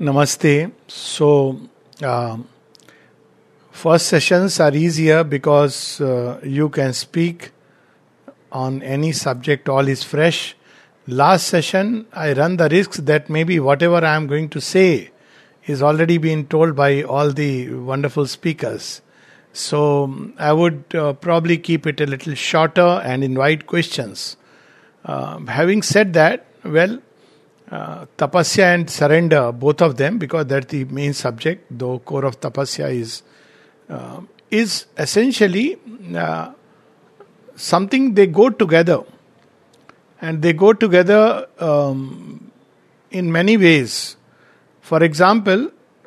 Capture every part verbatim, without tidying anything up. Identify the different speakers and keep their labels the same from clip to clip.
Speaker 1: Namaste. So, uh, first sessions are easier because uh, you can speak on any subject, all is fresh. Last session, I run the risks that maybe whatever I am going to say is already been told by all the wonderful speakers. So, I would uh, probably keep it a little shorter and invite questions. Uh, having said that, well, Uh, tapasya and surrender, both of them, because that's the main subject, though core of tapasya is uh, is essentially uh, something they go together, and they go together um, in many ways. For example,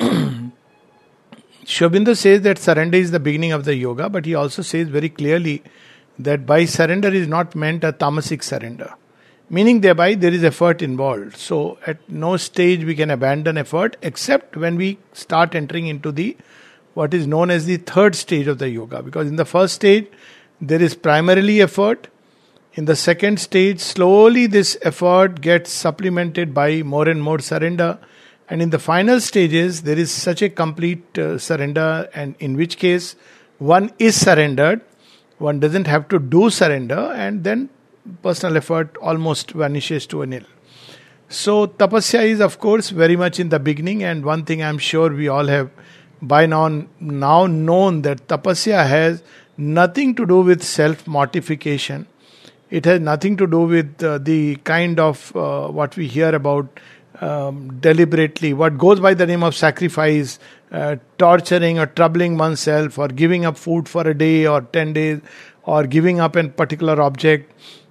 Speaker 1: Sri Aurobindo says that surrender is the beginning of the yoga, but he also says very clearly that by surrender is not meant a tamasic surrender. Meaning thereby there is effort involved. So at no stage we can abandon effort except when we start entering into the what is known as the third stage of the yoga. Because in the first stage there is primarily effort. In the second stage slowly this effort gets supplemented by more and more surrender. And in the final stages there is such a complete uh, surrender, and in which case one is surrendered. One doesn't have to do surrender, and then personal effort almost vanishes to a nil. So tapasya is of course very much in the beginning, and one thing I'm sure we all have by now now known that tapasya has nothing to do with self-mortification. It has nothing to do with uh, the kind of uh, what we hear about um, deliberately, what goes by the name of sacrifice, uh, torturing or troubling oneself, or giving up food for a day or ten days, or giving up a particular object,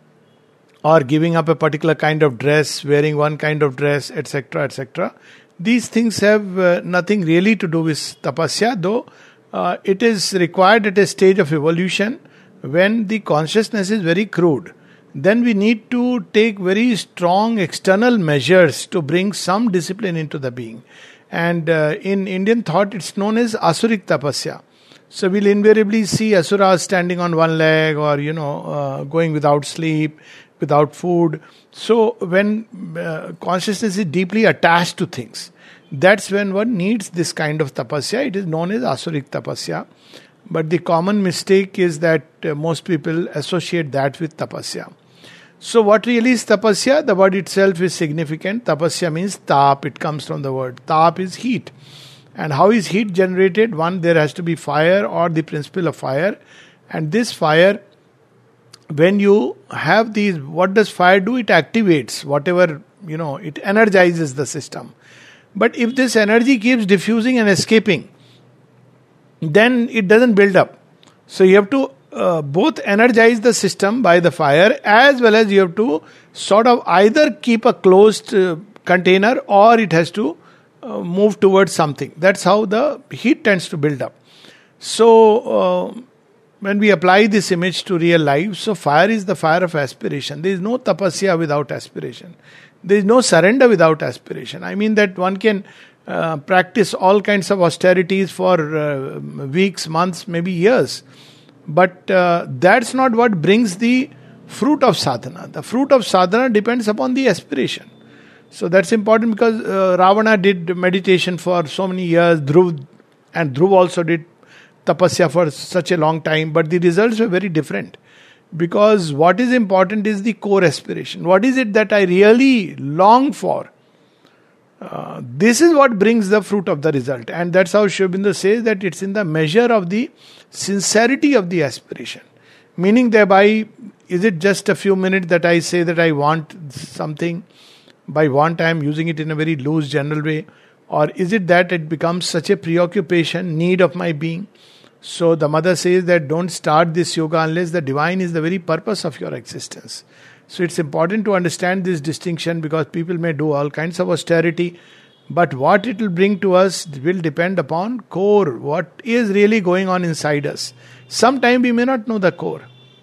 Speaker 1: or giving up a particular kind of dress, wearing one kind of dress, et cetera, et cetera. These things have uh, nothing really to do with tapasya, though uh, it is required at a stage of evolution when the consciousness is very crude. Then we need to take very strong external measures to bring some discipline into the being. And uh, in Indian thought, it's known as asurik tapasya. So we'll invariably see asuras standing on one leg, or, you know, uh, going without sleep, without food. So when uh, consciousness is deeply attached to things, that's when one needs this kind of tapasya. It is known as asurik tapasya. But the common mistake is that uh, most people associate that with tapasya. So what really is tapasya? The word itself is significant. Tapasya means tap. It comes from the word. Tap is heat. And how is heat generated? One, there has to be fire or the principle of fire. And this fire, when you have these, what does fire do? It activates whatever, you know, it energizes the system. But if this energy keeps diffusing and escaping, then it doesn't build up. So you have to uh, both energize the system by the fire, as well as you have to sort of either keep a closed uh, container, or it has to uh, move towards something. That's how the heat tends to build up. So, uh, when we apply this image to real life, so fire is the fire of aspiration. There is no tapasya without aspiration. There is no surrender without aspiration. I mean that one can uh, practice all kinds of austerities for uh, weeks, months, maybe years. But uh, that's not what brings the fruit of sadhana. The fruit of sadhana depends upon the aspiration. So that's important, because uh, Ravana did meditation for so many years, Dhruv, and Dhruv also did tapasya for such a long time, but the results were very different. Because what is important is the core aspiration. What is it that I really long for? Uh, this is what brings the fruit of the result. And that's how Sri Aurobindo says that it's in the measure of the sincerity of the aspiration. Meaning thereby, is it just a few minutes that I say that I want something? By want, I am using it in a very loose, general way. Or is it that it becomes such a preoccupation, need of my being? So the mother says that don't start this yoga unless the divine is the very purpose of your existence. So it's important to understand this distinction, because people may do all kinds of austerity, but what it will bring to us will depend upon core, what is really going on inside us. Sometimes we may not know the core.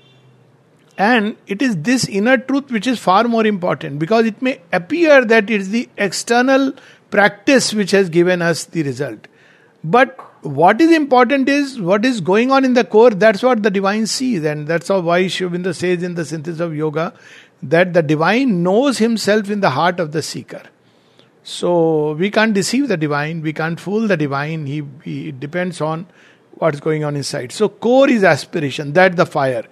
Speaker 1: And it is this inner truth which is far more important, because it may appear that it is the external practice which has given us the result. But what is important is what is going on in the core. That's what the divine sees, and that's how why Sri Aurobindo says in the Synthesis of Yoga that the divine knows himself in the heart of the seeker. So we can't deceive the divine, we can't fool the divine. He, he it depends on what's going on inside. So core is aspiration, that the fire.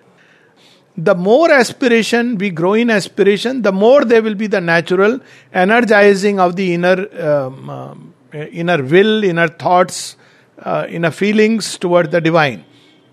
Speaker 1: The more aspiration we grow in aspiration, the more there will be the natural energizing of the inner um, um, inner will, inner thoughts, uh, inner feelings toward the divine.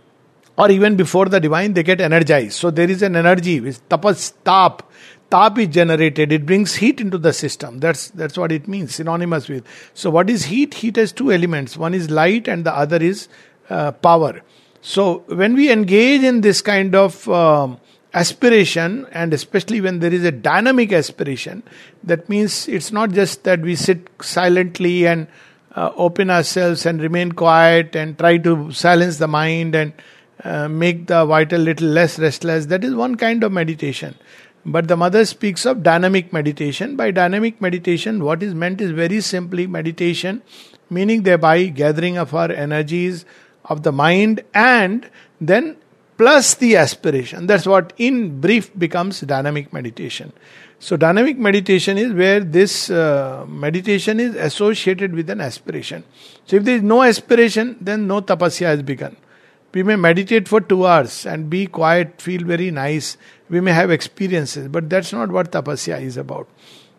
Speaker 1: Or even before the divine, they get energized. So there is an energy, which tapas, tap. Tap is generated, it brings heat into the system. That's that's what it means, synonymous with. So what is heat? Heat has two elements. One is light and the other is uh, power. So when we engage in this kind of um, aspiration, and especially when there is a dynamic aspiration, that means it's not just that we sit silently and uh, open ourselves and remain quiet and try to silence the mind and uh, make the vital little less restless. That is one kind of meditation. But the mother speaks of dynamic meditation. By dynamic meditation, what is meant is very simply meditation, meaning thereby gathering of our energies of the mind and then plus the aspiration. That's what in brief becomes dynamic meditation. So dynamic meditation is where this uh, meditation is associated with an aspiration. So if there is no aspiration, then no tapasya has begun. We may meditate for two hours and be quiet, feel very nice. We may have experiences, but that's not what tapasya is about.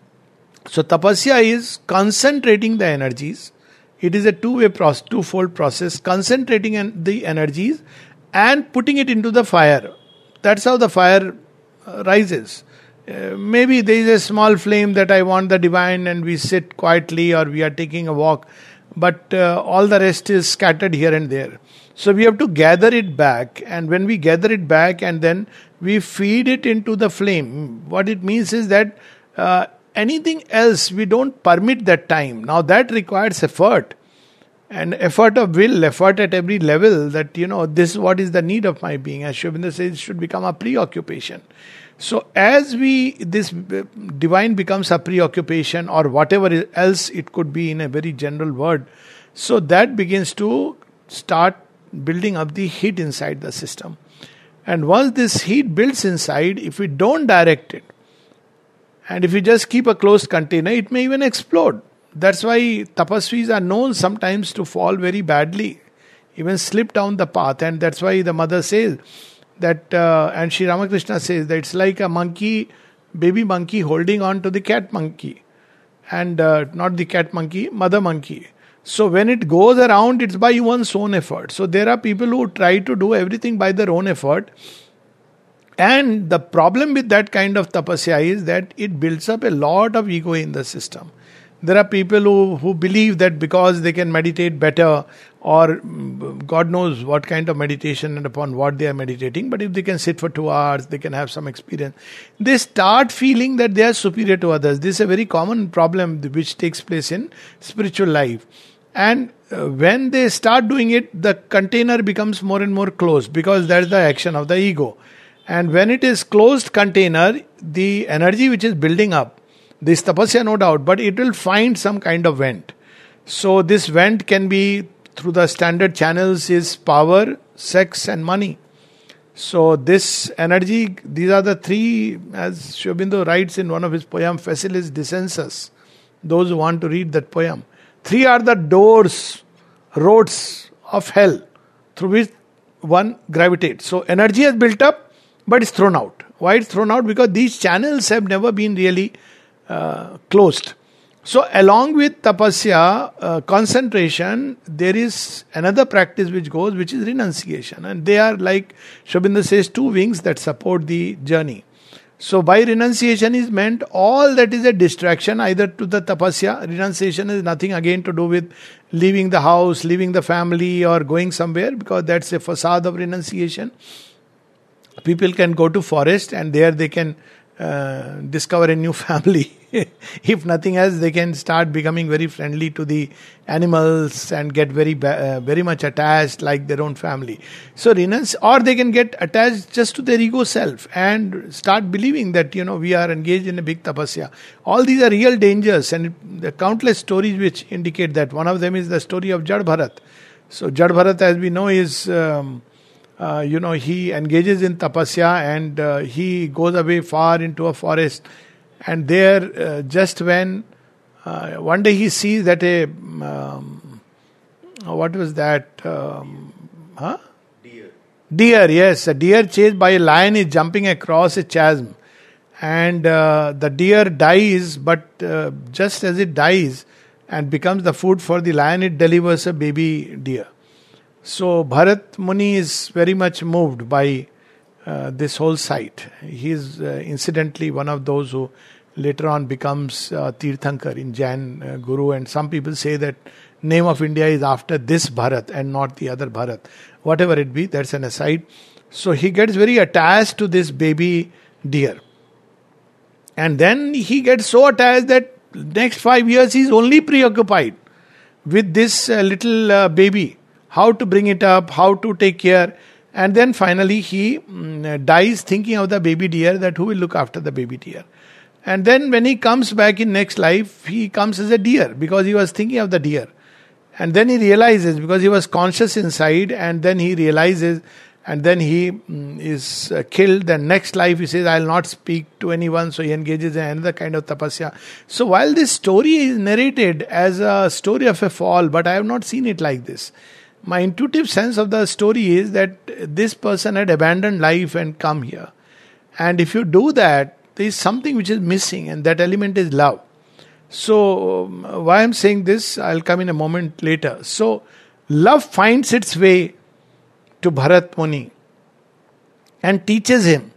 Speaker 1: So tapasya is concentrating the energies. It is a two-way process, two-fold process, concentrating en- the energies and putting it into the fire. That's how the fire uh, rises. Uh, maybe there is a small flame that I want the divine and we sit quietly or we are taking a walk, but uh, all the rest is scattered here and there. So we have to gather it back, and when we gather it back and then we feed it into the flame, what it means is that uh, anything else we don't permit that time. Now that requires effort, and effort of will, effort at every level, that you know this is what is the need of my being. As Sri Aurobindo says, it should become a preoccupation. So as we, this divine becomes a preoccupation or whatever else it could be in a very general word, so that begins to start building up the heat inside the system. And once this heat builds inside, if we don't direct it, and if we just keep a closed container, it may even explode. That's why tapasvis are known sometimes to fall very badly, even slip down the path. And that's why the mother says that, uh, and Sri Ramakrishna says that it's like a monkey, baby monkey holding on to the cat monkey. And uh, not the cat monkey, mother monkey. So when it goes around, it's by one's own effort. So there are people who try to do everything by their own effort. And the problem with that kind of tapasya is that it builds up a lot of ego in the system. There are people who, who believe that because they can meditate better, or God knows what kind of meditation and upon what they are meditating, but if they can sit for two hours, they can have some experience. They start feeling that they are superior to others. This is a very common problem which takes place in spiritual life. And uh, when they start doing it, the container becomes more and more closed, because that's the action of the ego. And when it is closed container, the energy which is building up, this tapasya no doubt, but it will find some kind of vent. So this vent can be through the standard channels is power, sex and money. So this energy, these are the three, as Sri Aurobindo writes in one of his poems, Facilis Descensus. Those who want to read that poem. Three are the doors, roads of hell through which one gravitates. So energy has built up, but it's thrown out. Why it's thrown out? Because these channels have never been really uh, closed. So along with tapasya, uh, concentration, there is another practice which goes, which is renunciation. And they are, like Sri Aurobindo says, two wings that support the journey. So by renunciation is meant all that is a distraction either to the tapasya. Renunciation is nothing again to do with leaving the house, leaving the family or going somewhere, because that's a facade of renunciation. People can go to forest and there they can uh, discover a new family. If nothing else, they can start becoming very friendly to the animals and get very uh, very much attached like their own family. So renunce, or they can get attached just to their ego self and start believing that, you know, we are engaged in a big tapasya. All these are real dangers, and the countless stories which indicate that. One of them is the story of Jad Bharat. So Jad Bharat, as we know, is um, uh, you know, he engages in tapasya and uh, he goes away far into a forest. And there, uh, just when Uh, one day he sees that a, um, what was that? Um, huh?
Speaker 2: Deer.
Speaker 1: Deer, yes. A deer chased by a lion is jumping across a chasm. And uh, the deer dies, but uh, just as it dies and becomes the food for the lion, it delivers a baby deer. So Bharat Muni is very much moved by uh, this whole sight. He is uh, incidentally one of those who later on becomes uh, Tirthankar in Jain uh, Guru, and some people say that name of India is after this Bharat and not the other Bharat. Whatever it be, that's an aside. So he gets very attached to this baby deer. And then he gets so attached that next five years he's only preoccupied with this uh, little uh, baby. How to bring it up, how to take care. And then finally he mm, dies thinking of the baby deer, that who will look after the baby deer. And then when he comes back in next life, he comes as a deer because he was thinking of the deer. And then he realizes, because he was conscious inside, and then he realizes, and then he mm, is uh, killed. Then next life he says, I'll not speak to anyone. So he engages in another kind of tapasya. So while this story is narrated as a story of a fall, but I have not seen it like this. My intuitive sense of the story is that this person had abandoned life and come here. And if you do that, there is something which is missing, and that element is love. So um, why I'm saying this, I'll come in a moment later. So love finds its way to Bharat Muni and teaches him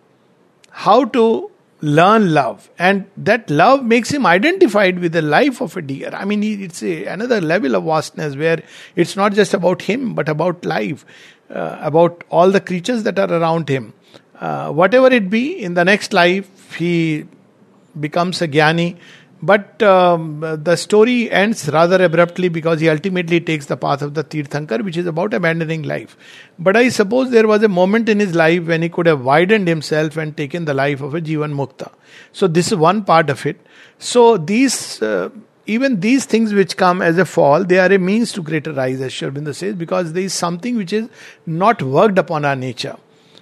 Speaker 1: how to learn love, and that love makes him identified with the life of a deer. I mean, it's a, another level of vastness where it's not just about him but about life, uh, about all the creatures that are around him. Uh, whatever it be, in the next life he becomes a jnani. But um, the story ends rather abruptly because he ultimately takes the path of the Tirthankar, which is about abandoning life. But I suppose there was a moment in his life when he could have widened himself and taken the life of a Jivan Mukta. So this is one part of it. So these, uh, even these things which come as a fall, they are a means to greater rise, as Sri Aurobindo says, because there is something which is not worked upon our nature.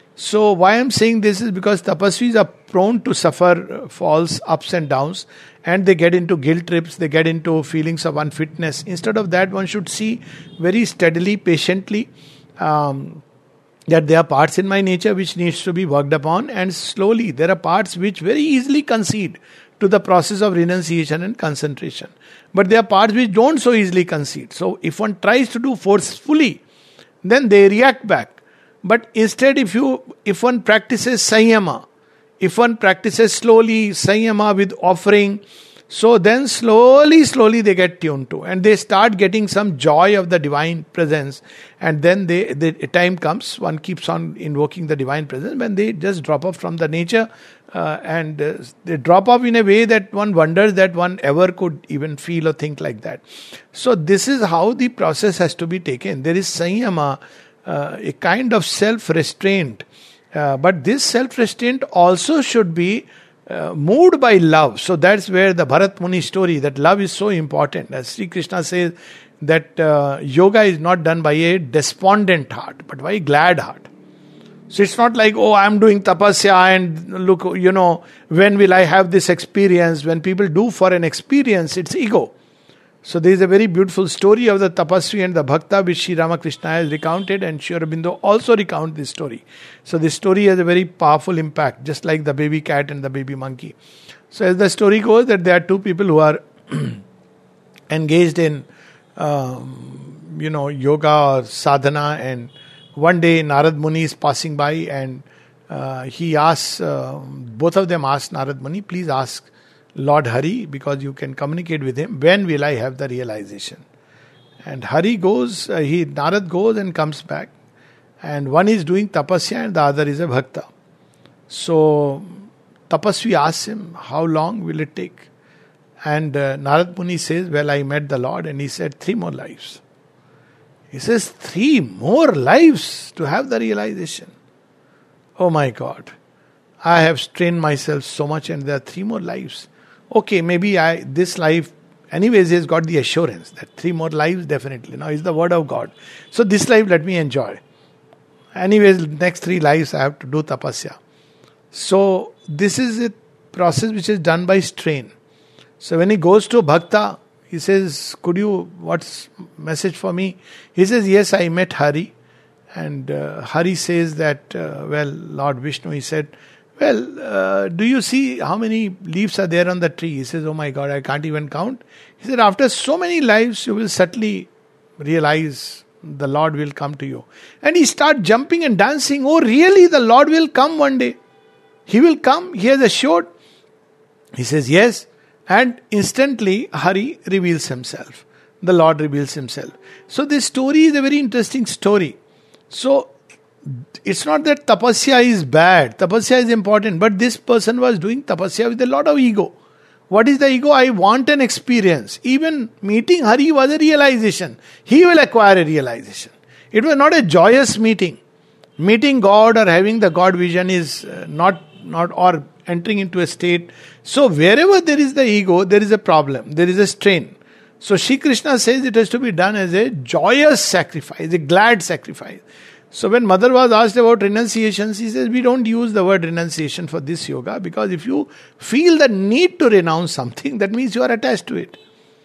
Speaker 1: So why I'm saying this is because tapasvis are prone to suffer falls, ups and downs, and they get into guilt trips, they get into feelings of unfitness. Instead of that, one should see very steadily, patiently, um, that there are parts in my nature which needs to be worked upon, and slowly there are parts which very easily concede to the process of renunciation and concentration. But there are parts which don't so easily concede. So if one tries to do forcefully, then they react back. But instead, if you, if one practices Sanyama, if one practices slowly Sanyama with offering, so then slowly, slowly they get tuned to, and they start getting some joy of the divine presence. And then they, the time comes, one keeps on invoking the divine presence, when they just drop off from the nature, uh, and uh, they drop off in a way that one wonders that one ever could even feel or think like that. So this is how the process has to be taken. There is Sanyama, Uh, a kind of self-restraint. Uh, but this self-restraint also should be uh, moved by love. So that's where the Bharat Muni story, that love is so important. As Sri Krishna says, that uh, yoga is not done by a despondent heart, but by a glad heart. So it's not like, oh, I'm doing tapasya and look, you know, when will I have this experience? When people do for an experience, it's ego. So there is a very beautiful story of the tapasvi and the bhakta which Sri Ramakrishna has recounted, and Sri Aurobindo also recount this story. So this story has a very powerful impact, just like the baby cat and the baby monkey. So as the story goes, that there are two people who are engaged in um, you know, yoga or sadhana, and one day Narad Muni is passing by, and uh, he asks, uh, both of them ask Narad Muni, please ask Lord Hari, because you can communicate with him, when will I have the realization? And Hari goes, uh, he Narad goes and comes back, and one is doing tapasya and the other is a bhakta. So tapasvi asks him, how long will it take? And uh, Narad Muni says, well, I met the Lord, and he said, three more lives. He says, three more lives to have the realization. Oh my God, I have strained myself so much, and there are three more lives. Okay, maybe I this life, anyways, he has got the assurance that three more lives definitely. Now is the word of God. So this life let me enjoy. Anyways, next three lives I have to do tapasya. So this is a process which is done by strain. So when he goes to Bhakta, he says, could you, what's message for me? He says, yes, I met Hari. And uh, Hari says that, uh, well, Lord Vishnu, he said, well, uh, do you see how many leaves are there on the tree? He says, oh my God, I can't even count. He said, after so many lives, you will certainly realize the Lord will come to you. And he starts jumping and dancing. Oh, really? The Lord will come one day. He will come. He has assured. He says, yes. And instantly, Hari reveals himself. The Lord reveals himself. So this story is a very interesting story. So, it's not that tapasya is bad. Tapasya is important. But this person was doing tapasya with a lot of ego. What is the ego? I want an experience. Even meeting Hari was a realization. He will acquire a realization. It was not a joyous meeting. Meeting God or having the God vision is not, not or entering into a state. So wherever there is the ego, there is a problem. There is a strain. So Shri Krishna says it has to be done as a joyous sacrifice, a glad sacrifice. So when Mother was asked about renunciation, she says, we don't use the word renunciation for this yoga, because if you feel the need to renounce something, that means you are attached to it.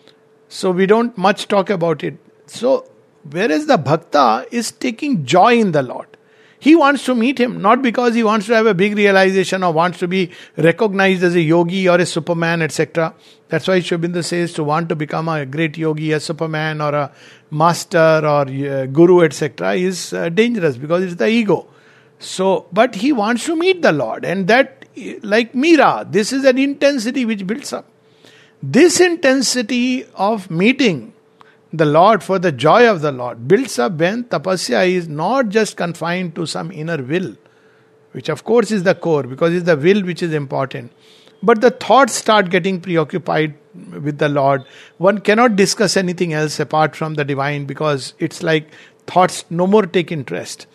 Speaker 1: So we don't much talk about it. So whereas the bhakta is taking joy in the Lord. He wants to meet him, not because he wants to have a big realization or wants to be recognized as a yogi or a superman, et cetera. That's why Sri Aurobindo says to want to become a great yogi, a superman or a master or a guru, et cetera is uh, dangerous, because it's the ego. So, but he wants to meet the Lord, and that, like Meera, this is an intensity which builds up. This intensity of meeting the Lord for the joy of the Lord builds up when tapasya is not just confined to some inner will, which of course is the core, because it's the will which is important. But the thoughts start getting preoccupied with the Lord. One cannot discuss anything else apart from the divine, because it's like thoughts no more take interest.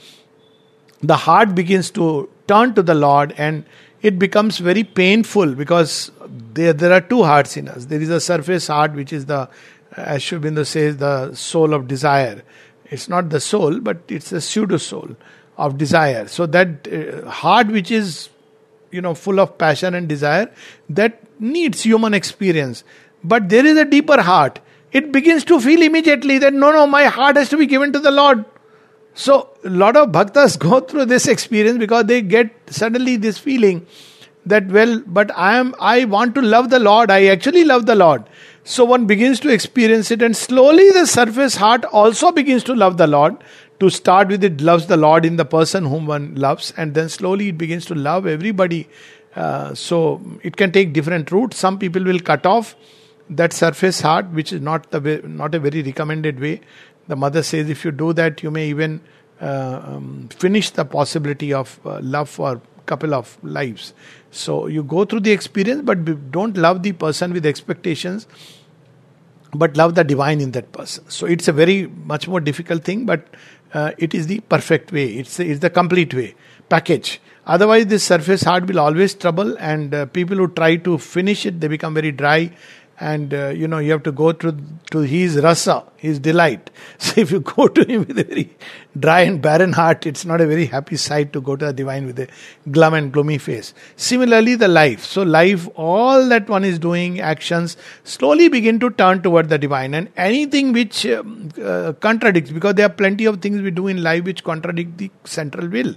Speaker 1: The heart begins to turn to the Lord, and it becomes very painful, because there, there are two hearts in us. There is a surface heart, which is the, as Sri Aurobindo says, the soul of desire. It's not the soul, but it's a pseudo soul of desire. So that uh, heart which is, you know, full of passion and desire, that needs human experience. But there is a deeper heart. It begins to feel immediately that no, no, my heart has to be given to the Lord. So a lot of bhaktas go through this experience because they get suddenly this feeling that, well, but I am, I want to love the Lord. I actually love the Lord. So one begins to experience it, and slowly the surface heart also begins to love the Lord. To start with, it loves the Lord in the person whom one loves, and then slowly it begins to love everybody. Uh, so it can take different routes. Some people will cut off that surface heart, which is not the way, not a very recommended way. The mother says if you do that, you may even uh, um, finish the possibility of uh, love for a couple of lives. So you go through the experience, but don't love the person with expectations, but love the divine in that person. So it's a very much more difficult thing, but uh, it is the perfect way. It's, it's the complete way, package. Otherwise, this surface heart will always trouble, and uh, people who try to finish it, they become very dry. And uh, you know, you have to go through to his rasa, his delight. So if you go to him with a very dry and barren heart, it's not a very happy sight to go to the divine with a glum and gloomy face. Similarly, the life. So life, all that one is doing, actions, slowly begin to turn toward the divine. And anything which um, uh, contradicts, because there are plenty of things we do in life which contradict the central will.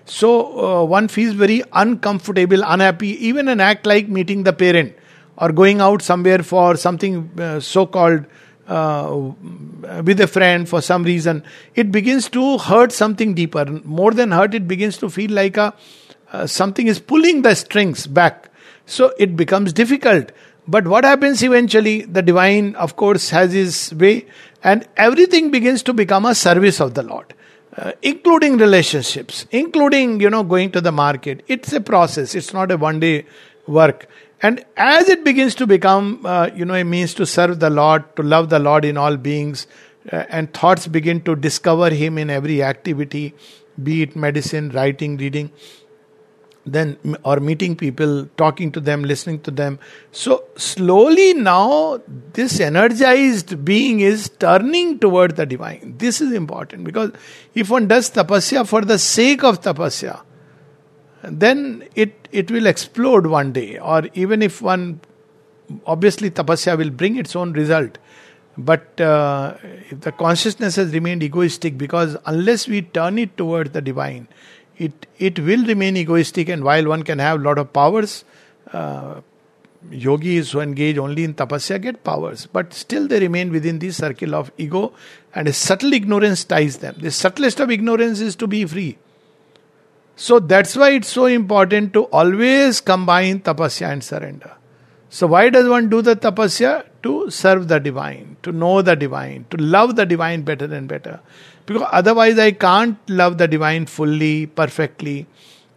Speaker 1: So uh, one feels very uncomfortable, unhappy. Even an act like meeting the parent, or going out somewhere for something uh, so-called uh, with a friend for some reason, it begins to hurt something deeper. More than hurt, it begins to feel like a uh, something is pulling the strings back. So it becomes difficult. But what happens eventually? The divine, of course, has his way, and everything begins to become a service of the Lord. Uh, including relationships, including, you know, going to the market. It's a process. It's not a one-day work. And as it begins to become, uh, you know, a means to serve the Lord, to love the Lord in all beings, uh, and thoughts begin to discover Him in every activity, be it medicine, writing, reading, then or meeting people, talking to them, listening to them. So slowly now, this energized being is turning toward the divine. This is important, because if one does tapasya for the sake of tapasya, then it, it will explode one day. Or even if one obviously tapasya will bring its own result. But uh, if the consciousness has remained egoistic, because unless we turn it towards the divine, it it will remain egoistic. And while one can have a lot of powers, uh, yogis who engage only in tapasya get powers, but still they remain within the circle of ego, and a subtle ignorance ties them. The subtlest of ignorance is to be free. So that's why it's so important to always combine tapasya and surrender. So why does one do the tapasya? To serve the divine, to know the divine, to love the divine better and better. Because otherwise I can't love the divine fully, perfectly.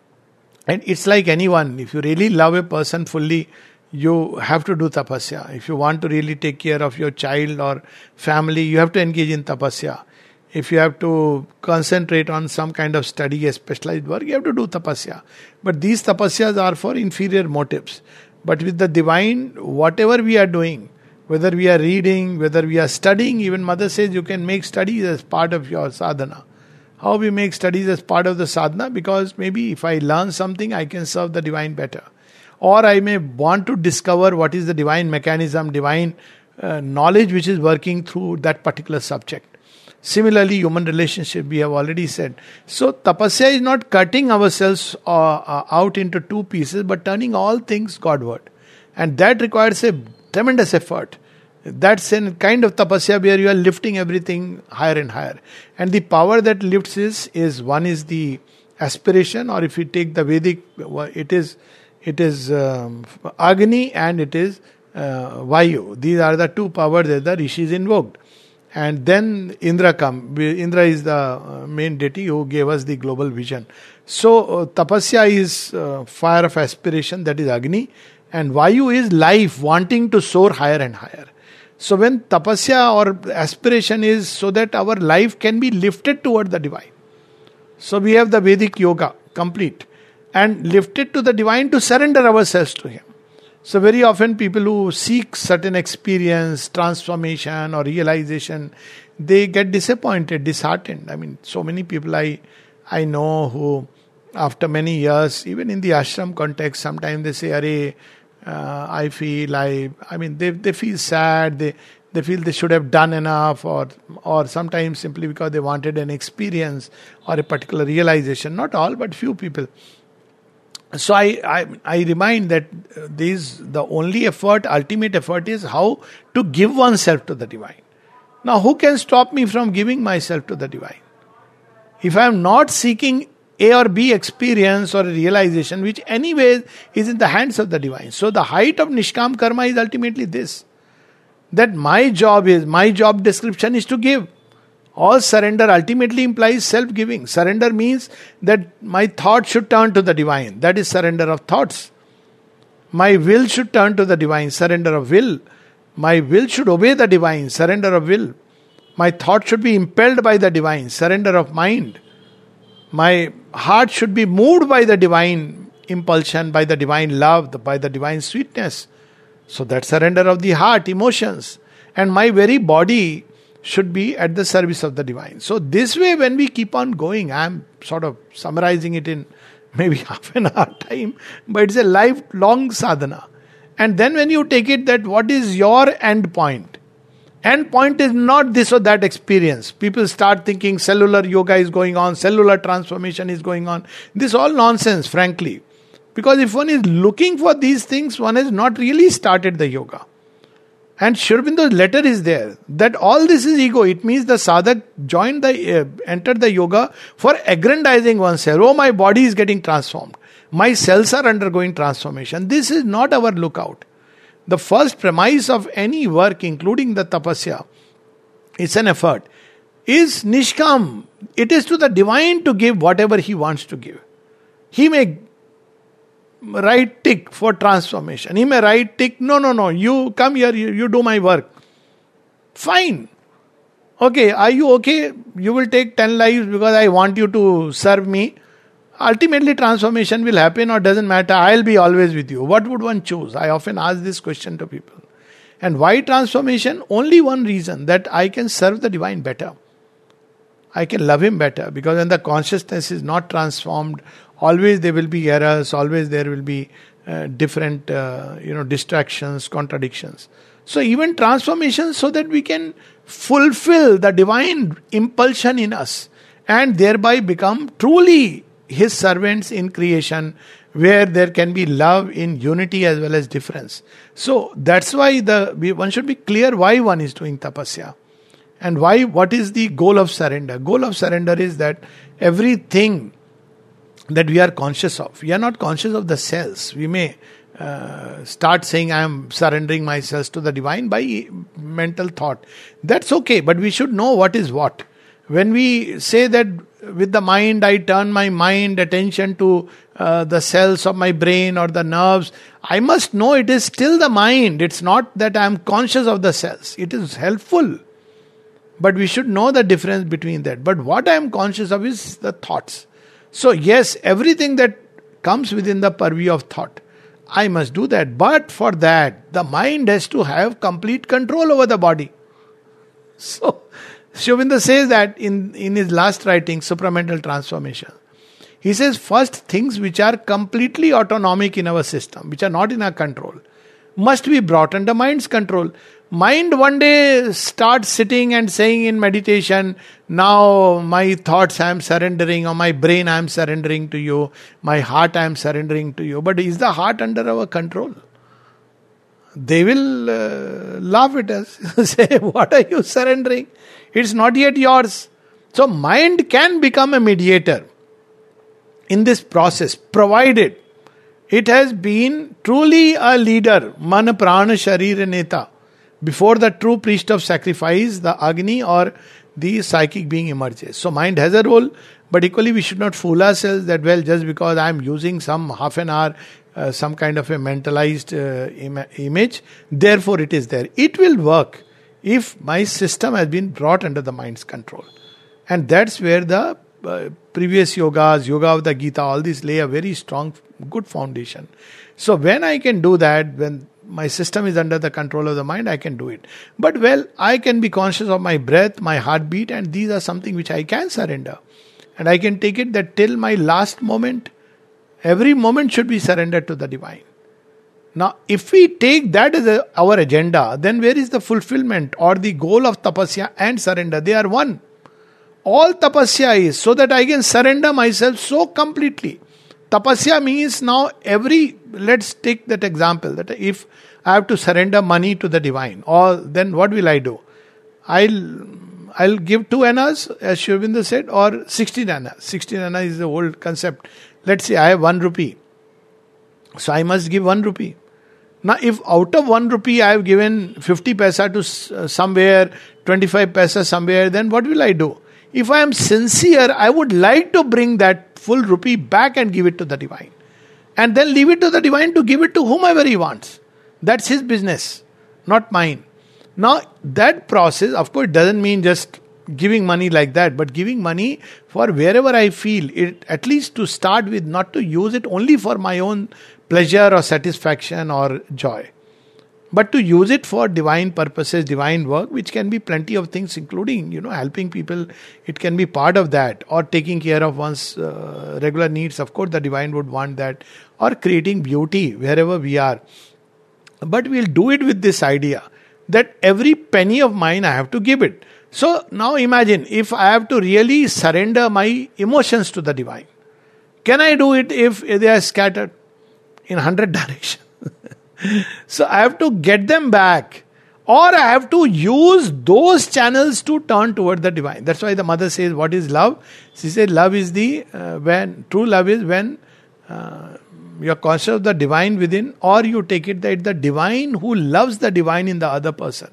Speaker 1: And it's like anyone, if you really love a person fully, you have to do tapasya. If you want to really take care of your child or family, you have to engage in tapasya. If you have to concentrate on some kind of study, a specialized work, you have to do tapasya. But these tapasyas are for inferior motives. But with the divine, whatever we are doing, whether we are reading, whether we are studying, even Mother says you can make studies as part of your sadhana. How we make studies as part of the sadhana? Because maybe if I learn something, I can serve the divine better. Or I may want to discover what is the divine mechanism, divine uh, knowledge which is working through that particular subject. Similarly, human relationship, we have already said. So, tapasya is not cutting ourselves uh, uh, out into two pieces, but turning all things Godward. And that requires a tremendous effort. That's a kind of tapasya where you are lifting everything higher and higher. And the power that lifts is, is one is the aspiration, or if you take the Vedic, it is it is um, Agni and it is uh, Vayu. These are the two powers that the rishis invoked. And then Indra come. Indra is the main deity who gave us the global vision. So uh, tapasya is uh, fire of aspiration, that is Agni. And Vayu is life, wanting to soar higher and higher. So when tapasya or aspiration is so that our life can be lifted toward the divine. So we have the Vedic yoga complete. And lifted to the divine to surrender ourselves to Him. So very often people who seek certain experience, transformation or realization, they get disappointed, disheartened. I mean, so many people I I know who after many years, even in the ashram context, sometimes they say, Arey, uh, I feel I, I mean, they they feel sad, they they feel they should have done enough, or or sometimes simply because they wanted an experience or a particular realization. Not all, but few people. So I, I I remind that this the only effort, ultimate effort is how to give oneself to the divine. Now who can stop me from giving myself to the divine? If I am not seeking A or B experience or a realization, which anyway is in the hands of the divine. So the height of Nishkam Karma is ultimately this. That my job is, my job description is to give. All surrender ultimately implies self-giving. Surrender means that my thought should turn to the divine. That is surrender of thoughts. My will should turn to the divine. Surrender of will. My will should obey the divine. Surrender of will. My thought should be impelled by the divine. Surrender of mind. My heart should be moved by the divine impulsion, by the divine love, by the divine sweetness. So that surrender of the heart, emotions. And my very body should be at the service of the divine. So this way, when we keep on going, I am sort of summarizing it in maybe half an hour time, but it's a lifelong sadhana. And then when you take it that what is your end point? End point is not this or that experience. People start thinking cellular yoga is going on, cellular transformation is going on. This is all nonsense, frankly. Because if one is looking for these things, one has not really started the yoga. And Sri Aurobindo's letter is there that all this is ego. It means the sadhak joined the, uh, entered the yoga for aggrandizing oneself. Oh, my body is getting transformed. My cells are undergoing transformation. This is not our lookout. The first premise of any work, including the tapasya, it's an effort, is nishkam. It is to the divine to give whatever he wants to give. He may write tick for transformation. He may write tick, no, no, no, you come here, you, you do my work. Fine. Okay, are you okay? You will take ten lives because I want you to serve me. Ultimately transformation will happen or doesn't matter. I'll be always with you. What would one choose? I often ask this question to people. And why transformation? Only one reason, that I can serve the divine better. I can love him better, because when the consciousness is not transformed, always there will be errors, always there will be uh, different, uh, you know, distractions, contradictions. So even transformation, so that we can fulfill the divine impulsion in us and thereby become truly His servants in creation, where there can be love in unity as well as difference. So that's why the we, one should be clear why one is doing tapasya. And why, what is the goal of surrender? Goal of surrender is that everything that we are conscious of, we are not conscious of the cells. We may uh, start saying, I am surrendering myself to the divine by mental thought. That's okay, but we should know what is what. When we say that with the mind, I turn my mind attention to uh, the cells of my brain or the nerves, I must know it is still the mind. It's not that I am conscious of the cells. It is helpful. But we should know the difference between that. But what I am conscious of is the thoughts. So yes, everything that comes within the purview of thought, I must do that. But for that, the mind has to have complete control over the body. So, Sri Aurobindo says that in, in his last writing, Supramental Transformation. He says, first, things which are completely autonomic in our system, which are not in our control, must be brought under mind's control. Mind one day starts sitting and saying in meditation, now my thoughts I am surrendering, or my brain I am surrendering to you, my heart I am surrendering to you. But is the heart under our control? They will uh, laugh at us. Say, what are you surrendering? It's not yet yours. So mind can become a mediator in this process, provided it has been truly a leader, man prana sharir neta. Before the true priest of sacrifice, the Agni or the psychic being emerges. So mind has a role, but equally we should not fool ourselves that, well, just because I am using some half an hour, uh, some kind of a mentalized uh, Im- image, therefore it is there. It will work if my system has been brought under the mind's control. And that's where the uh, previous yogas, yoga of the Gita, all these lay a very strong, good foundation. So when I can do that, when my system is under the control of the mind, I can do it. But well, I can be conscious of my breath, my heartbeat, and these are something which I can surrender. And I can take it that till my last moment, every moment should be surrendered to the divine. Now, if we take that as a, our agenda, then where is the fulfillment or the goal of tapasya and surrender? They are one. All tapasya is so that I can surrender myself so completely. Tapasya means now every, let's take that example, that if I have to surrender money to the divine, or then what will I do? I'll I'll give two annas, as Sri Aurobindo said, or sixteen annas. sixteen annas is the old concept. Let's say I have one rupee. So I must give one rupee. Now if out of one rupee I have given fifty paisa to somewhere, twenty-five paisa somewhere, then what will I do? If I am sincere, I would like to bring that full rupee back and give it to the divine. And then leave it to the divine to give it to whomever he wants. That's his business, not mine. Now, that process, of course, doesn't mean just giving money like that, but giving money for wherever I feel it, at least to start with, not to use it only for my own pleasure or satisfaction or joy, but to use it for divine purposes, divine work, which can be plenty of things, including, you know, helping people. It can be part of that, or taking care of one's uh, regular needs. Of course, the divine would want that, or creating beauty wherever we are. But we'll do it with this idea that every penny of mine I have to give it. So now imagine if I have to really surrender my emotions to the divine. Can I do it if they are scattered in a hundred directions? So I have to get them back, or I have to use those channels to turn toward the divine. That's why the mother says, what is love? She said, love is the, uh, when, true love is when uh, you are conscious of the divine within, or you take it that the divine who loves the divine in the other person.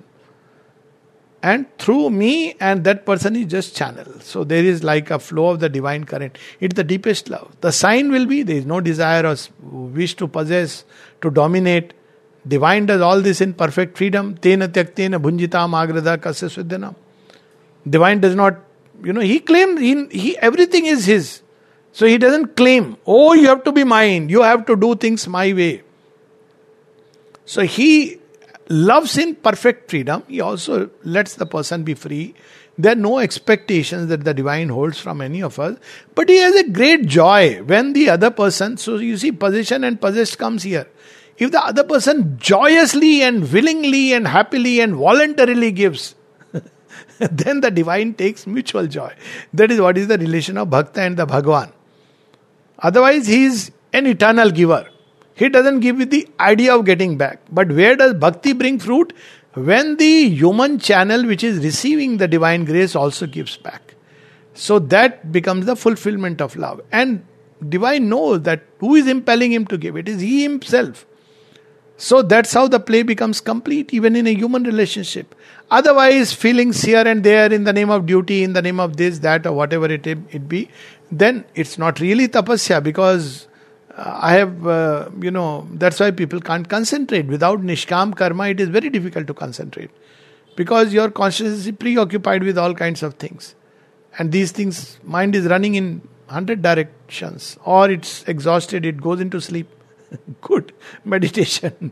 Speaker 1: And through me, and that person is just channel. So there is like a flow of the divine current. It's the deepest love. The sign will be, there is no desire or wish to possess, to dominate. Divine does all this in perfect freedom. Tena tyaktena bhunjitam agrada kasya sudhanam. Divine does not, you know, he claims, he, he, everything is his. So he doesn't claim, oh, you have to be mine, you have to do things my way. So he loves in perfect freedom. He also lets the person be free. There are no expectations that the divine holds from any of us. But he has a great joy when the other person, so you see, possession and possessed comes here. If the other person joyously and willingly and happily and voluntarily gives, then the divine takes mutual joy. That is what is the relation of Bhakta and the Bhagwan. Otherwise, he is an eternal giver. He doesn't give with the idea of getting back. But where does Bhakti bring fruit? When the human channel which is receiving the divine grace also gives back. So that becomes the fulfillment of love. And divine knows that who is impelling him to give. It is he himself. So that's how the play becomes complete, even in a human relationship. Otherwise, feelings here and there in the name of duty, in the name of this, that, or whatever it, it be, then it's not really tapasya, because uh, I have, uh, you know, that's why people can't concentrate. Without nishkam karma, it is very difficult to concentrate. Because your consciousness is preoccupied with all kinds of things. And these things, mind is running in hundred directions. Or it's exhausted, it goes into sleep. Good meditation.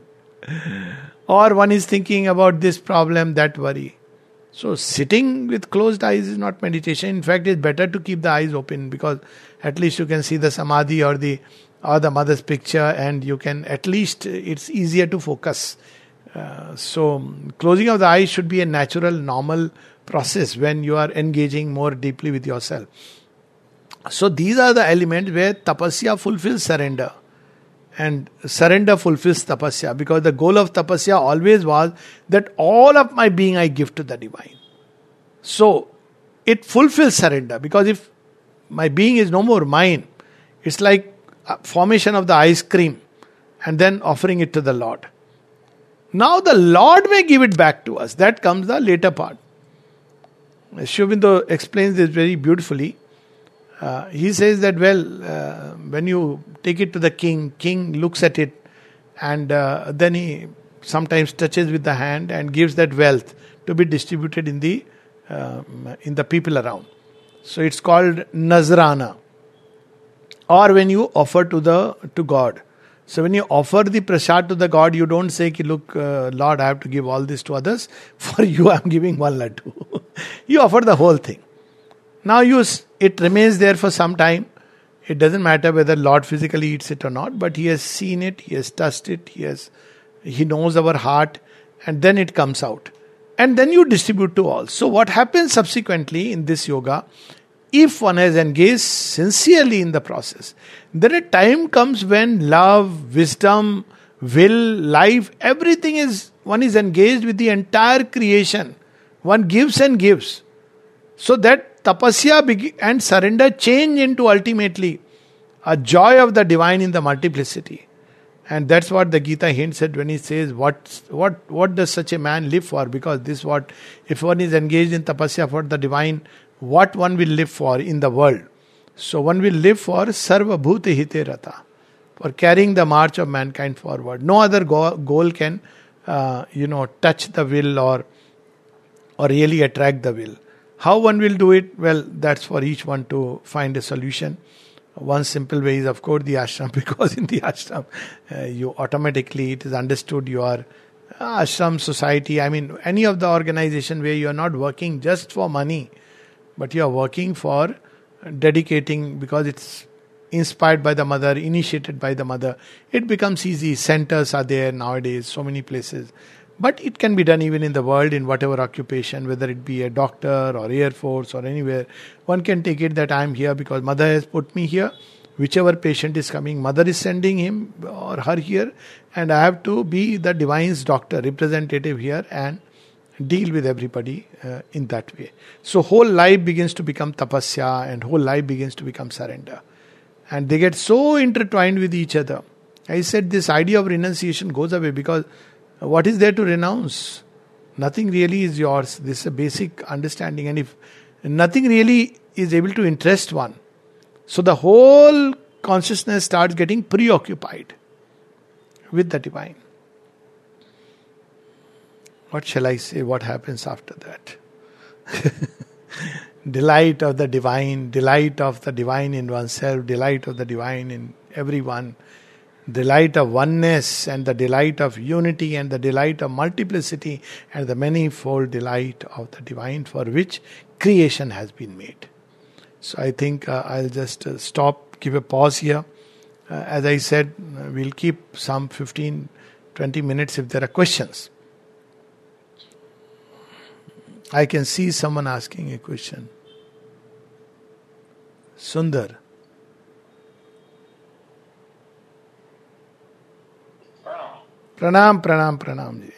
Speaker 1: Or one is thinking about this problem, that worry. So sitting with closed eyes is not meditation. In fact, it's better to keep the eyes open, because at least you can see the samadhi or the or the mother's picture, and you can, at least it's easier to focus. Uh, so closing of the eyes should be a natural, normal process when you are engaging more deeply with yourself. So these are the elements where tapasya fulfills surrender. And surrender fulfills tapasya, because the goal of tapasya always was that all of my being I give to the divine. So it fulfills surrender, because if my being is no more mine, it's like formation of the ice cream and then offering it to the Lord. Now the Lord may give it back to us. That comes the later part. Sri Aurobindo explains this very beautifully. Uh, he says that, well, uh, when you take it to the king, king looks at it, and uh, then he sometimes touches with the hand and gives that wealth to be distributed in the uh, in the people around. So it's called Nazrana. Or when you offer to the to God. So when you offer the prasad to the God, you don't say, look, uh, Lord, I have to give all this to others. For you, I am giving one laddu. You offer the whole thing. Now you, it remains there for some time. It doesn't matter whether Lord physically eats it or not, but He has seen it, He has touched it, He has, He knows our heart, and then it comes out. And then you distribute to all. So what happens subsequently in this yoga, if one has engaged sincerely in the process, then a time comes when love, wisdom, will, life, everything is, one is engaged with the entire creation. One gives and gives. So that tapasya and surrender change into ultimately a joy of the divine in the multiplicity. And that's what the Gita hints at when he says, what, what, what does such a man live for? Because this what, if one is engaged in tapasya for the divine, what one will live for in the world. So one will live for sarva bhuta hite rata, for carrying the march of mankind forward. No other go- goal can, uh, you know, touch the will or, or really attract the will. How one will do it? Well, that's for each one to find a solution. One simple way is, of course, the ashram, because in the ashram, uh, you automatically, it is understood you are uh, ashram society. I mean, any of the organization where you are not working just for money, but you are working for dedicating, because it's inspired by the mother, initiated by the mother. It becomes easy. Centers are there nowadays, so many places. But it can be done even in the world, in whatever occupation, whether it be a doctor or Air Force or anywhere. One can take it that I am here because mother has put me here. Whichever patient is coming, mother is sending him or her here, and I have to be the divine's doctor, representative here, and deal with everybody uh, in that way. So whole life begins to become tapasya, and whole life begins to become surrender. And they get so intertwined with each other. I said this idea of renunciation goes away, because what is there to renounce? Nothing really is yours. This is a basic understanding. And if nothing really is able to interest one, so the whole consciousness starts getting preoccupied with the divine. What shall I say? What happens after that? Delight of the divine, delight of the divine in oneself, delight of the divine in everyone. delight of oneness and the delight of unity and the delight of multiplicity and the manifold delight of the divine for which creation has been made. So I think uh, I'll just uh, stop, give a pause here. Uh, as I said, uh, we'll keep some fifteen, twenty minutes if there are questions. I can see someone asking a question. Sundar. Pranam, pranam, pranam. Ji.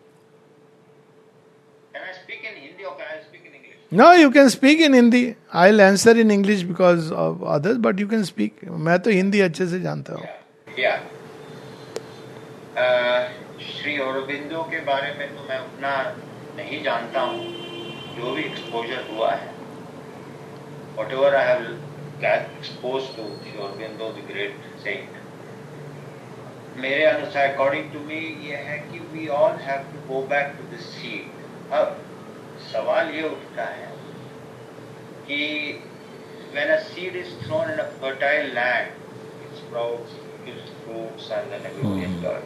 Speaker 2: Can I speak in Hindi or can I speak in English?
Speaker 1: No, you can speak in Hindi. I'll answer in English because of others, but you can speak. मैं तो हिंदी अच्छे से जानता हूँ.
Speaker 2: Yeah. Uh, Shri Aurobindo के बारे में तो मैं उतना नहीं जानता हूँ. जो भी एक्सपोजर हुआ है, whatever I have got exposed to Shri Aurobindo, the great saint, मेरे अनुसार according to me ये है कि we all have to go back to the seed. अब सवाल ये उठता है कि when a seed is thrown in a fertile land, it sprouts, gives fruits, and then everything is good.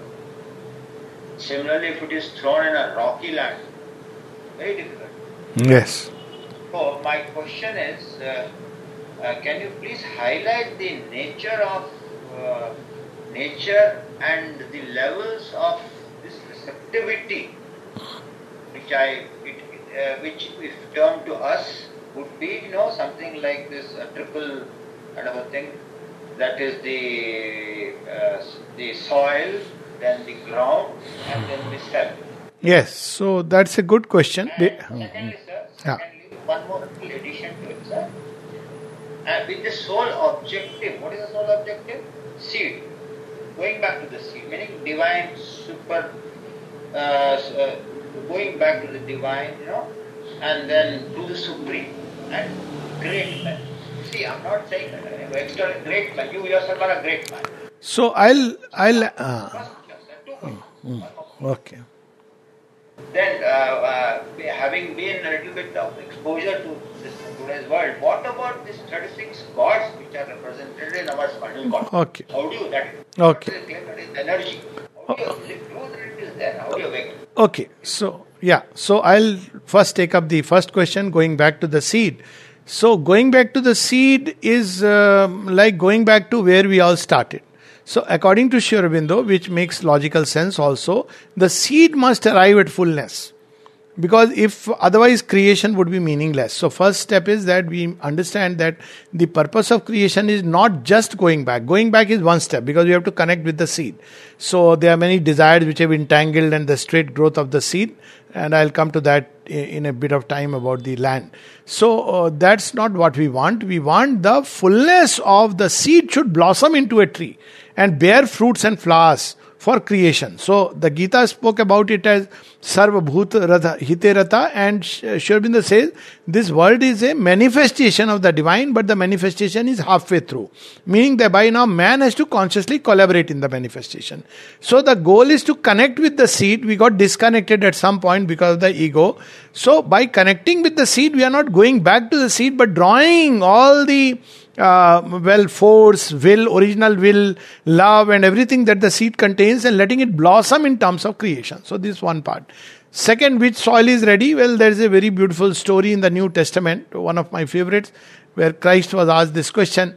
Speaker 2: Similarly, if it is thrown in a rocky land, very difficult.
Speaker 1: Yes.
Speaker 2: So my question is, uh, uh, can you please highlight the nature of uh, nature and the levels of this receptivity, which I, it, uh, which if termed to us would be, you know, something like this a triple kind of a thing. That is the uh, the soil, then the ground, and then the cell.
Speaker 1: Yes, so that's a good question.
Speaker 2: And secondly, sir,
Speaker 1: Yeah.
Speaker 2: secondly, one more little addition to it, sir. And with the sole objective, what is the sole objective? Seed. Going back to the seed, meaning divine, super, uh, uh, going back to the divine, you know, and then to the supreme and great man. See, I'm not saying uh, extra great man. You yourself are a great man.
Speaker 1: So I'll, I'll, uh,
Speaker 2: First, sir, two points.
Speaker 1: mm, okay.
Speaker 2: Then, uh, uh, having been a little bit of exposure to this today's world, what about these thirty-six gods which are represented in our spinal cord?
Speaker 1: Okay.
Speaker 2: How do you that?
Speaker 1: Okay.
Speaker 2: What is it? That is energy. How do you prove that it is there? How do you make it?
Speaker 1: Okay, so yeah, so I'll first take up the first question, going back to the seed. So going back to the seed is um like going back to where we all started. So according to Sri Aurobindo, which makes logical sense also, the seed must arrive at fullness. Because if otherwise creation would be meaningless. So first step is that we understand that the purpose of creation is not just going back. Going back is one step because we have to connect with the seed. So there are many desires which have entangled and the straight growth of the seed. And I'll come to that in a bit of time about the land. So uh, that's not what we want. We want the fullness of the seed should blossom into a tree and bear fruits and flowers for creation. So the Gita spoke about it as Sarva Bhut Radha Hite Rata, and Sri Aurobindo says this world is a manifestation of the divine, but the manifestation is halfway through. Meaning that by now man has to consciously collaborate in the manifestation. So the goal is to connect with the seed. We got disconnected at some point because of the ego. So by connecting with the seed, we are not going back to the seed, but drawing all the Uh, well, force, will, original will, love, and everything that the seed contains and letting it blossom in terms of creation. So, this is one part. Second, which soil is ready? Well, there is a very beautiful story in the New Testament, one of my favorites, where Christ was asked this question.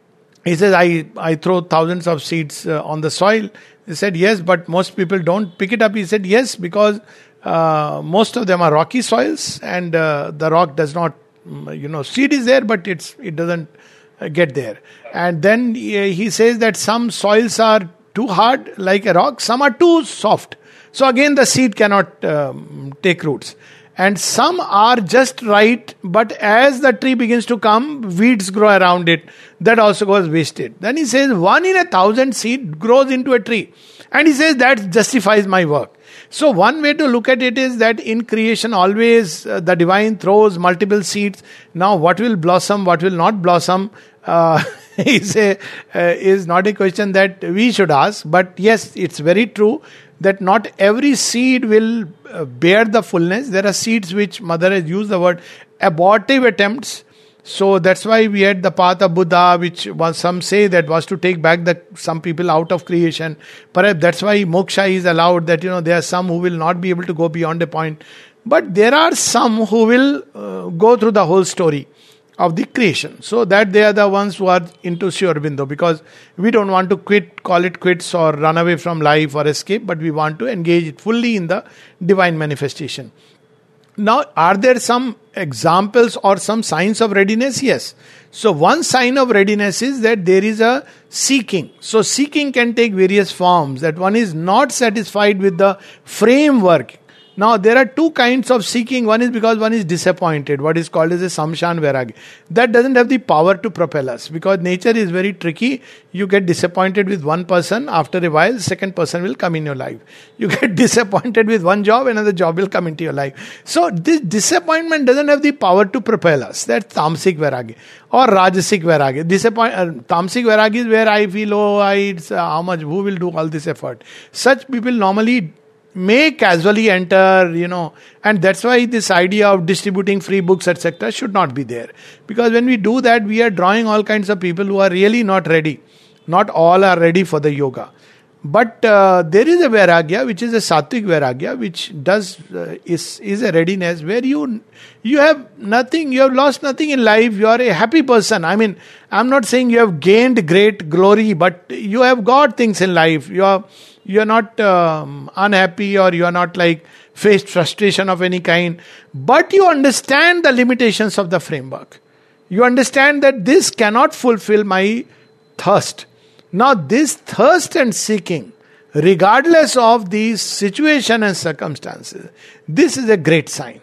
Speaker 1: He says, I, I throw thousands of seeds uh, on the soil. He said, yes, but most people don't pick it up. He said, yes, because uh, most of them are rocky soils and uh, the rock does not, you know, seed is there, but it's it doesn't get there. And then he says that some soils are too hard like a rock, some are too soft. So again the seed cannot um, take roots. And some are just right, but as the tree begins to come, weeds grow around it. That also goes wasted. Then he says one in a thousand seed grows into a tree. And he says that justifies my work. So one way to look at it is that in creation always uh, the divine throws multiple seeds. Now what will blossom, what will not blossom uh, is, a, uh, is not a question that we should ask. But yes, it's very true that not every seed will uh, bear the fullness. There are seeds which Mother has used the word abortive attempts. So that's why we had the path of Buddha, which was, some say that was to take back the some people out of creation. Perhaps that's why moksha is allowed, that you know there are some who will not be able to go beyond a point. But there are some who will uh, go through the whole story of the creation. So that they are the ones who are into Sri Aurobindo, because we don't want to quit, call it quits or run away from life or escape, but we want to engage it fully in the divine manifestation. Now, are there some examples or some signs of readiness? Yes. So one sign of readiness is that there is a seeking. So seeking can take various forms. That one is not satisfied with the framework. Now, there are two kinds of seeking. One is because one is disappointed, what is called as a samshan vairagya. That doesn't have the power to propel us, because nature is very tricky. You get disappointed with one person, after a while, second person will come in your life. You get disappointed with one job, another job will come into your life. So, this disappointment doesn't have the power to propel us. That's tamasic vairagya or rajasic vairagya. Disappoint, uh, tamasic vairagya is where I feel, oh, I, it's, uh, how much, who will do all this effort? Such people normally may casually enter, you know, and that's why this idea of distributing free books, et cetera should not be there. Because when we do that, we are drawing all kinds of people who are really not ready. Not all are ready for the yoga. But uh, there is a vairagya, which is a sattvic vairagya, which does uh, is is a readiness where you you have nothing, you have lost nothing in life. You are a happy person. I mean, I'm not saying you have gained great glory, but you have got things in life. You are you are not um, unhappy, or you are not like faced frustration of any kind. But you understand the limitations of the framework. You understand that this cannot fulfill my thirst. Now this thirst and seeking, regardless of the situation and circumstances, this is a great sign.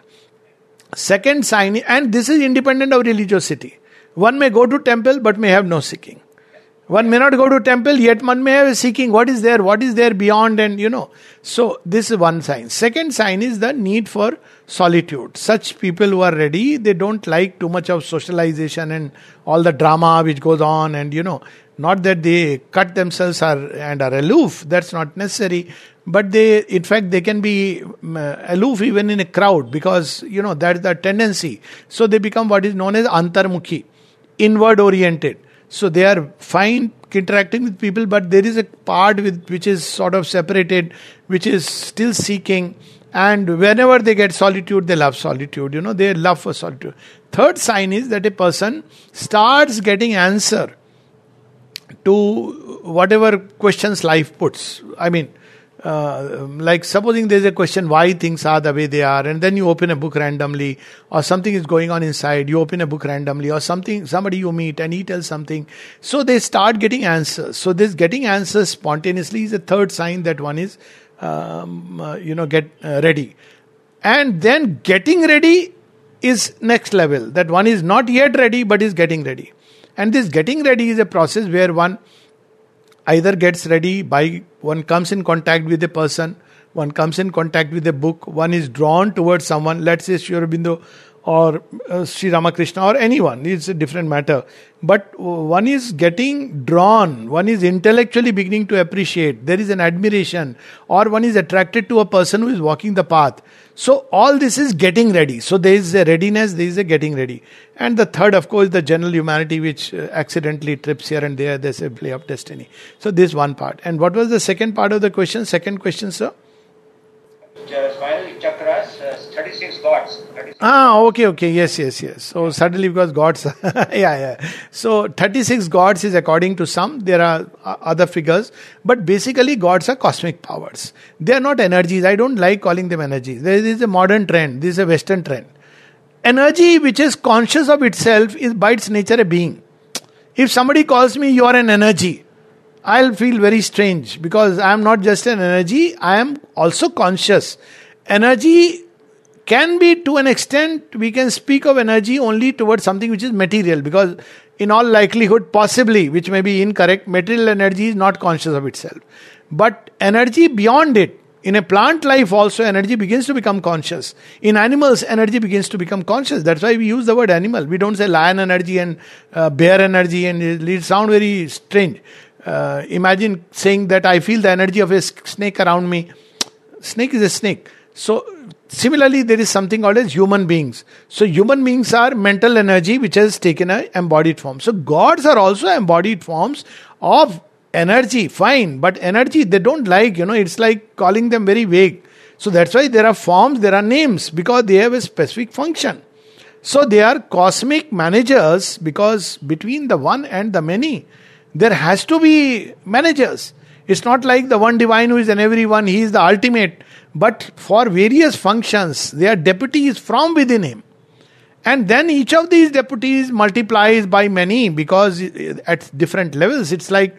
Speaker 1: Second sign, and this is independent of religiosity. One may go to temple but may have no seeking. One may not go to temple, yet one may have a seeking. What is there? What is there beyond? And you know. So this is one sign. Second sign is the need for solitude. Such people who are ready, they don't like too much of socialization and all the drama which goes on, and you know, not that they cut themselves are, and are aloof. That's not necessary. But they, in fact, they can be uh, aloof even in a crowd, because you know that's the tendency. So they become what is known as antarmukhi, inward oriented. So they are fine interacting with people, but there is a part with which is sort of separated, which is still seeking. And whenever they get solitude, they love solitude. You know, they love for solitude. Third sign is that a person starts getting answer to whatever questions life puts. I mean, uh, like supposing there's a question why things are the way they are, and then you open a book randomly, or something is going on inside, you open a book randomly, or something, somebody you meet and he tells something. So they start getting answers. So this getting answers spontaneously is a third sign that one is, um, uh, you know, get uh, ready. And then getting ready is next level. That one is not yet ready, but is getting ready. And this getting ready is a process where one either gets ready by, one comes in contact with a person, one comes in contact with a book, one is drawn towards someone, let's say Sri Aurobindo or uh, Sri Ramakrishna or anyone, it's a different matter. But one is getting drawn, one is intellectually beginning to appreciate, there is an admiration, or one is attracted to a person who is walking the path. So all this is getting ready. So there is a readiness, there is a getting ready. And the third, of course, the general humanity which uh, accidentally trips here and there, there's a play of destiny. So this one part. And what was the second part of the question? Second question, sir?
Speaker 2: Final chakras, uh, thirty-six gods. thirty-six.
Speaker 1: Ah, okay, okay. Yes, yes, yes. So suddenly because gods, yeah, yeah. So thirty-six gods is according to some. There are uh, other figures. But basically gods are cosmic powers. They are not energies. I don't like calling them energies. There is a modern trend. This is a Western trend. Energy which is conscious of itself is by its nature a being. If somebody calls me, you are an energy, I'll feel very strange, because I am not just an energy, I am also conscious. Energy can be, to an extent, we can speak of energy only towards something which is material, because in all likelihood, possibly, which may be incorrect, material energy is not conscious of itself. But energy beyond it, in a plant life also, energy begins to become conscious. In animals, energy begins to become conscious. That's why we use the word animal. We don't say lion energy and uh, bear energy, and it, it sounds very strange. Uh, imagine saying that I feel the energy of a snake around me. Snake is a snake. So Similarly, there is something called as human beings. So human beings are mental energy which has taken an embodied form. So gods are also embodied forms of energy, fine, but energy they don't like, you know, it's like calling them very vague. So that's why there are forms, there are names, because they have a specific function. So they are cosmic managers, because between the one and the many, there has to be managers. It's not like the one divine who is in everyone, he is the ultimate. But for various functions, they are deputies from within him. And then each of these deputies multiplies by many, because at different levels, it's like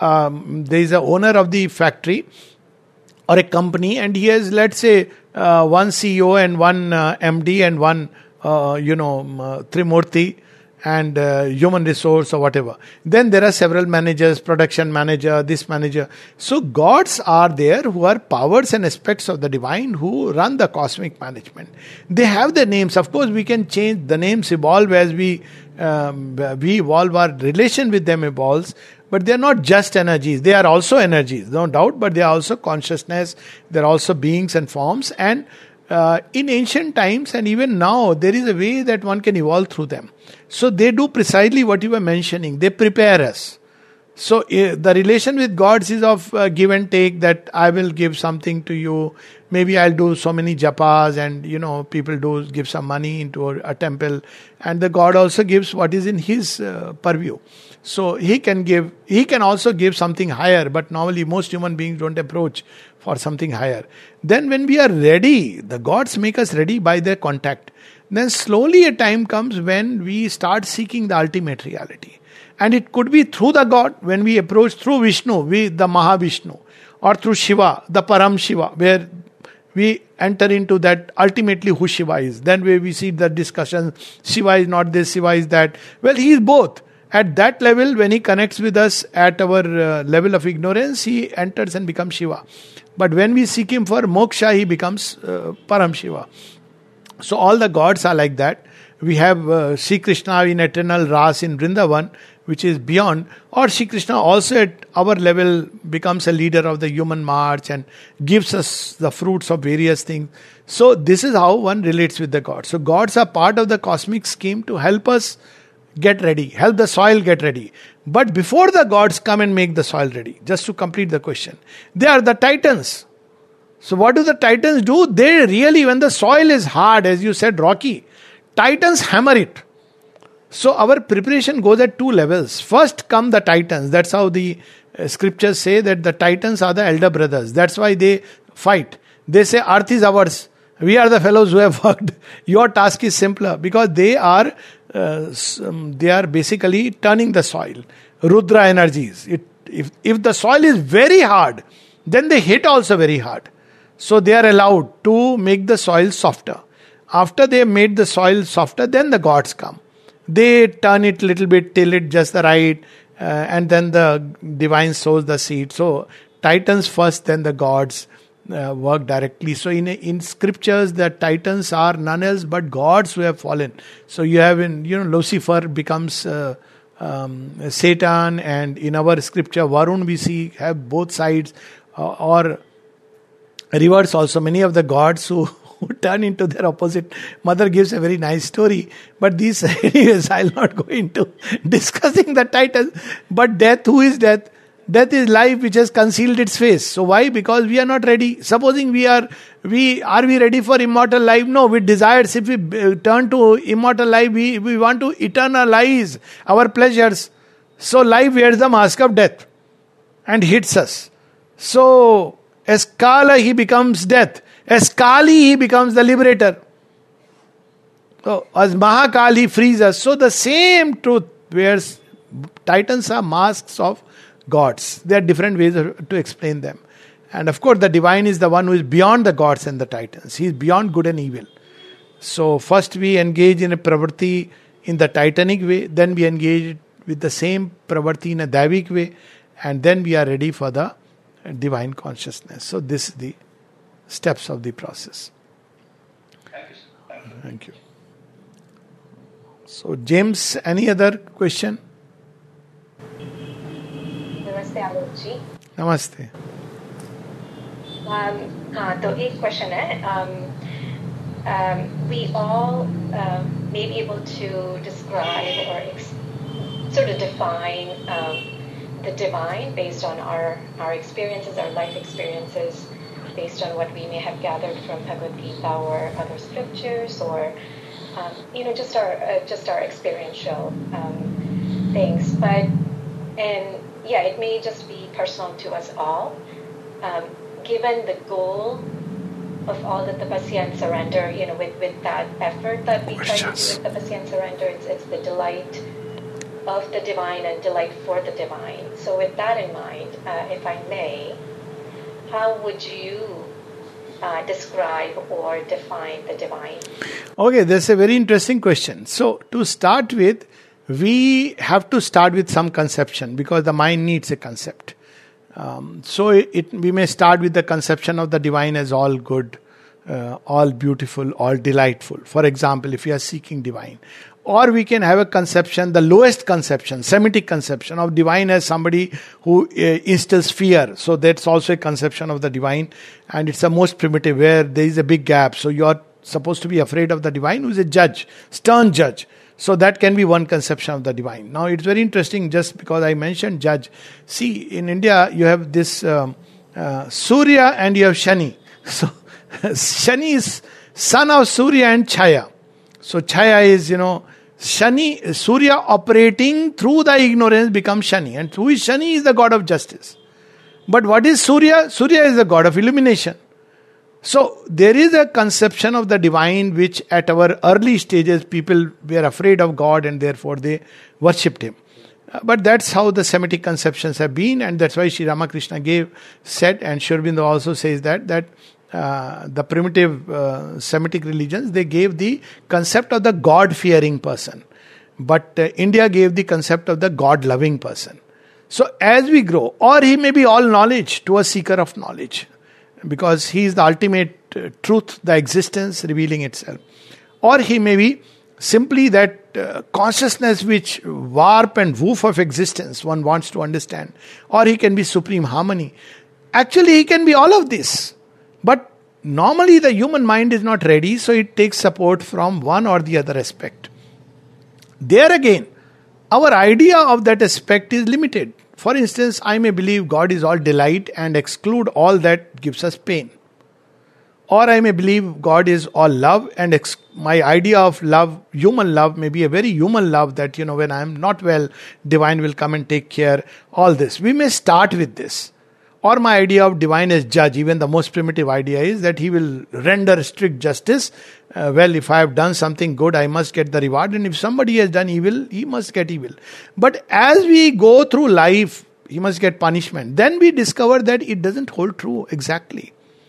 Speaker 1: um, there is a owner of the factory or a company, and he has, let's say, uh, one C E O and one uh, M D and one, uh, you know, uh, Trimurti and uh, human resource or whatever. Then there are several managers, production manager, this manager. So gods are there who are powers and aspects of the divine who run the cosmic management. They have their names. Of course, we can change, the names evolve as we um, we evolve, our relation with them evolves. But they are not just energies. They are also energies, no doubt, but they are also consciousness. They are also beings and forms. And uh, in ancient times and even now, there is a way that one can evolve through them. So they do precisely what you were mentioning. They prepare us. So uh, the relation with gods is of uh, give and take, that I will give something to you. Maybe I'll do so many japas, and you know, people do give some money into a, a temple. And the god also gives what is in his uh, purview. So he can give, he can also give something higher, but normally most human beings don't approach for something higher. Then when we are ready, the gods make us ready by their contact. Then slowly a time comes when we start seeking the ultimate reality. And it could be through the God, when we approach through Vishnu, we, the Mahavishnu, or through Shiva, the Param Shiva, where we enter into that ultimately who Shiva is. Then where we see the discussion, Shiva is not this, Shiva is that. Well, he is both. At that level, when he connects with us at our uh, level of ignorance, he enters and becomes Shiva. But when we seek him for moksha, he becomes uh, Param Shiva. So all the gods are like that. We have uh, Sri Krishna in eternal Ras in Vrindavan, which is beyond. Or Sri Krishna also at our level becomes a leader of the human march and gives us the fruits of various things. So this is how one relates with the gods. So gods are part of the cosmic scheme to help us get ready, help the soil get ready. But before the gods come and make the soil ready, just to complete the question, they are the titans. So what do the titans do? They really, when the soil is hard, as you said, rocky, titans hammer it. So our preparation goes at two levels. First come the titans. That's how the uh, scriptures say that the titans are the elder brothers. That's why they fight. They say, earth is ours. We are the fellows who have worked. Your task is simpler, because they are uh, they are basically turning the soil. Rudra energies. It, if, if the soil is very hard, then they hit also very hard. So they are allowed to make the soil softer. After they have made the soil softer, then the gods come. They turn it a little bit till it just the right, uh, and then the divine sows the seed. So titans first, then the gods uh, work directly. So in in scriptures, the titans are none else but gods who have fallen. So you have in, you know, Lucifer becomes uh, um, Satan, and in our scripture, Varun we see have both sides, uh, or reverse also. Many of the gods who who turn into their opposite. Mother gives a very nice story, but these, anyways, I'll not go into discussing the titans. But death, who is death? Death is life which has concealed its face. So why? Because we are not ready. Supposing we are, we are we ready for immortal life? No, with desires. If we turn to immortal life, we, we want to eternalize our pleasures. So life wears the mask of death and hits us. So as Kala, he becomes death. As Kali, he becomes the liberator. So, as Mahakali, he frees us. So, the same truth, where titans are masks of gods. There are different ways to explain them. And of course, the divine is the one who is beyond the gods and the titans. He is beyond good and evil. So, first we engage in a pravrti in the titanic way, then we engage with the same pravrti in a daivik way, and then we are ready for the divine consciousness. So, this is the steps of the process.
Speaker 2: Thank you, sir. Thank you.
Speaker 1: Thank you. So, James, any other question?
Speaker 3: नमस्ते आलोक जी.
Speaker 1: नमस्ते.
Speaker 3: हाँ, तो एक question है. um, we all um, may be able to describe or ex- sort of define um, the divine based on our, our experiences, our life experiences, based on what we may have gathered from Bhagavad Gita or other scriptures, or um, you know, just our uh, just our experiential um, things. But and yeah, it may just be personal to us all. Um, given the goal of all the tapasya and surrender, you know, with, with that effort that we try to do with tapasya and surrender, it's it's the delight of the divine and delight for the divine. So with that in mind, uh, if I may, how would you uh, describe or define the divine?
Speaker 1: Okay, that's a very interesting question. So to start with, we have to start with some conception because the mind needs a concept. Um, so it, it, we may start with the conception of the divine as all good, uh, all beautiful, all delightful. For example, if you are seeking divine. Or we can have a conception, the lowest conception, Semitic conception of divine as somebody who uh, instills fear. So that's also a conception of the divine. And it's the most primitive where there is a big gap. So you are supposed to be afraid of the divine who is a judge, stern judge. So that can be one conception of the divine. Now it's very interesting just because I mentioned judge. See, in India you have this um, uh, Surya and you have Shani. So Shani is son of Surya and Chaya. So Chaya is, you know, Shani, Surya operating through the ignorance becomes Shani. And who is Shani is the god of justice. But what is Surya? Surya is the god of illumination. So there is a conception of the divine which at our early stages people were afraid of God and therefore they worshipped him. Uh, but that's how the Semitic conceptions have been, and that's why Sri Ramakrishna gave, said, and Sri Aurobindo also says that, that Uh, the primitive uh, Semitic religions, they gave the concept of the God-fearing person. But uh, India gave the concept of the God-loving person. So as we grow, or he may be all knowledge to a seeker of knowledge, because he is the ultimate uh, truth, the existence revealing itself. Or he may be simply that uh, consciousness which warp and woof of existence one wants to understand. Or he can be supreme harmony. Actually, he can be all of this. But normally the human mind is not ready, so it takes support from one or the other aspect. There again, our idea of that aspect is limited. For instance, I may believe God is all delight and exclude all that gives us pain. Or I may believe God is all love and ex- my idea of love, human love, may be a very human love that, you know, when I am not well, divine will come and take care. All this. We may start with this. Or my idea of divine as judge, even the most primitive idea is that he will render strict justice. Uh, well, if I have done something good, I must get the reward. And if somebody has done evil, he must get evil. But as we go through life, he must get punishment. Then we discover that it doesn't hold true exactly.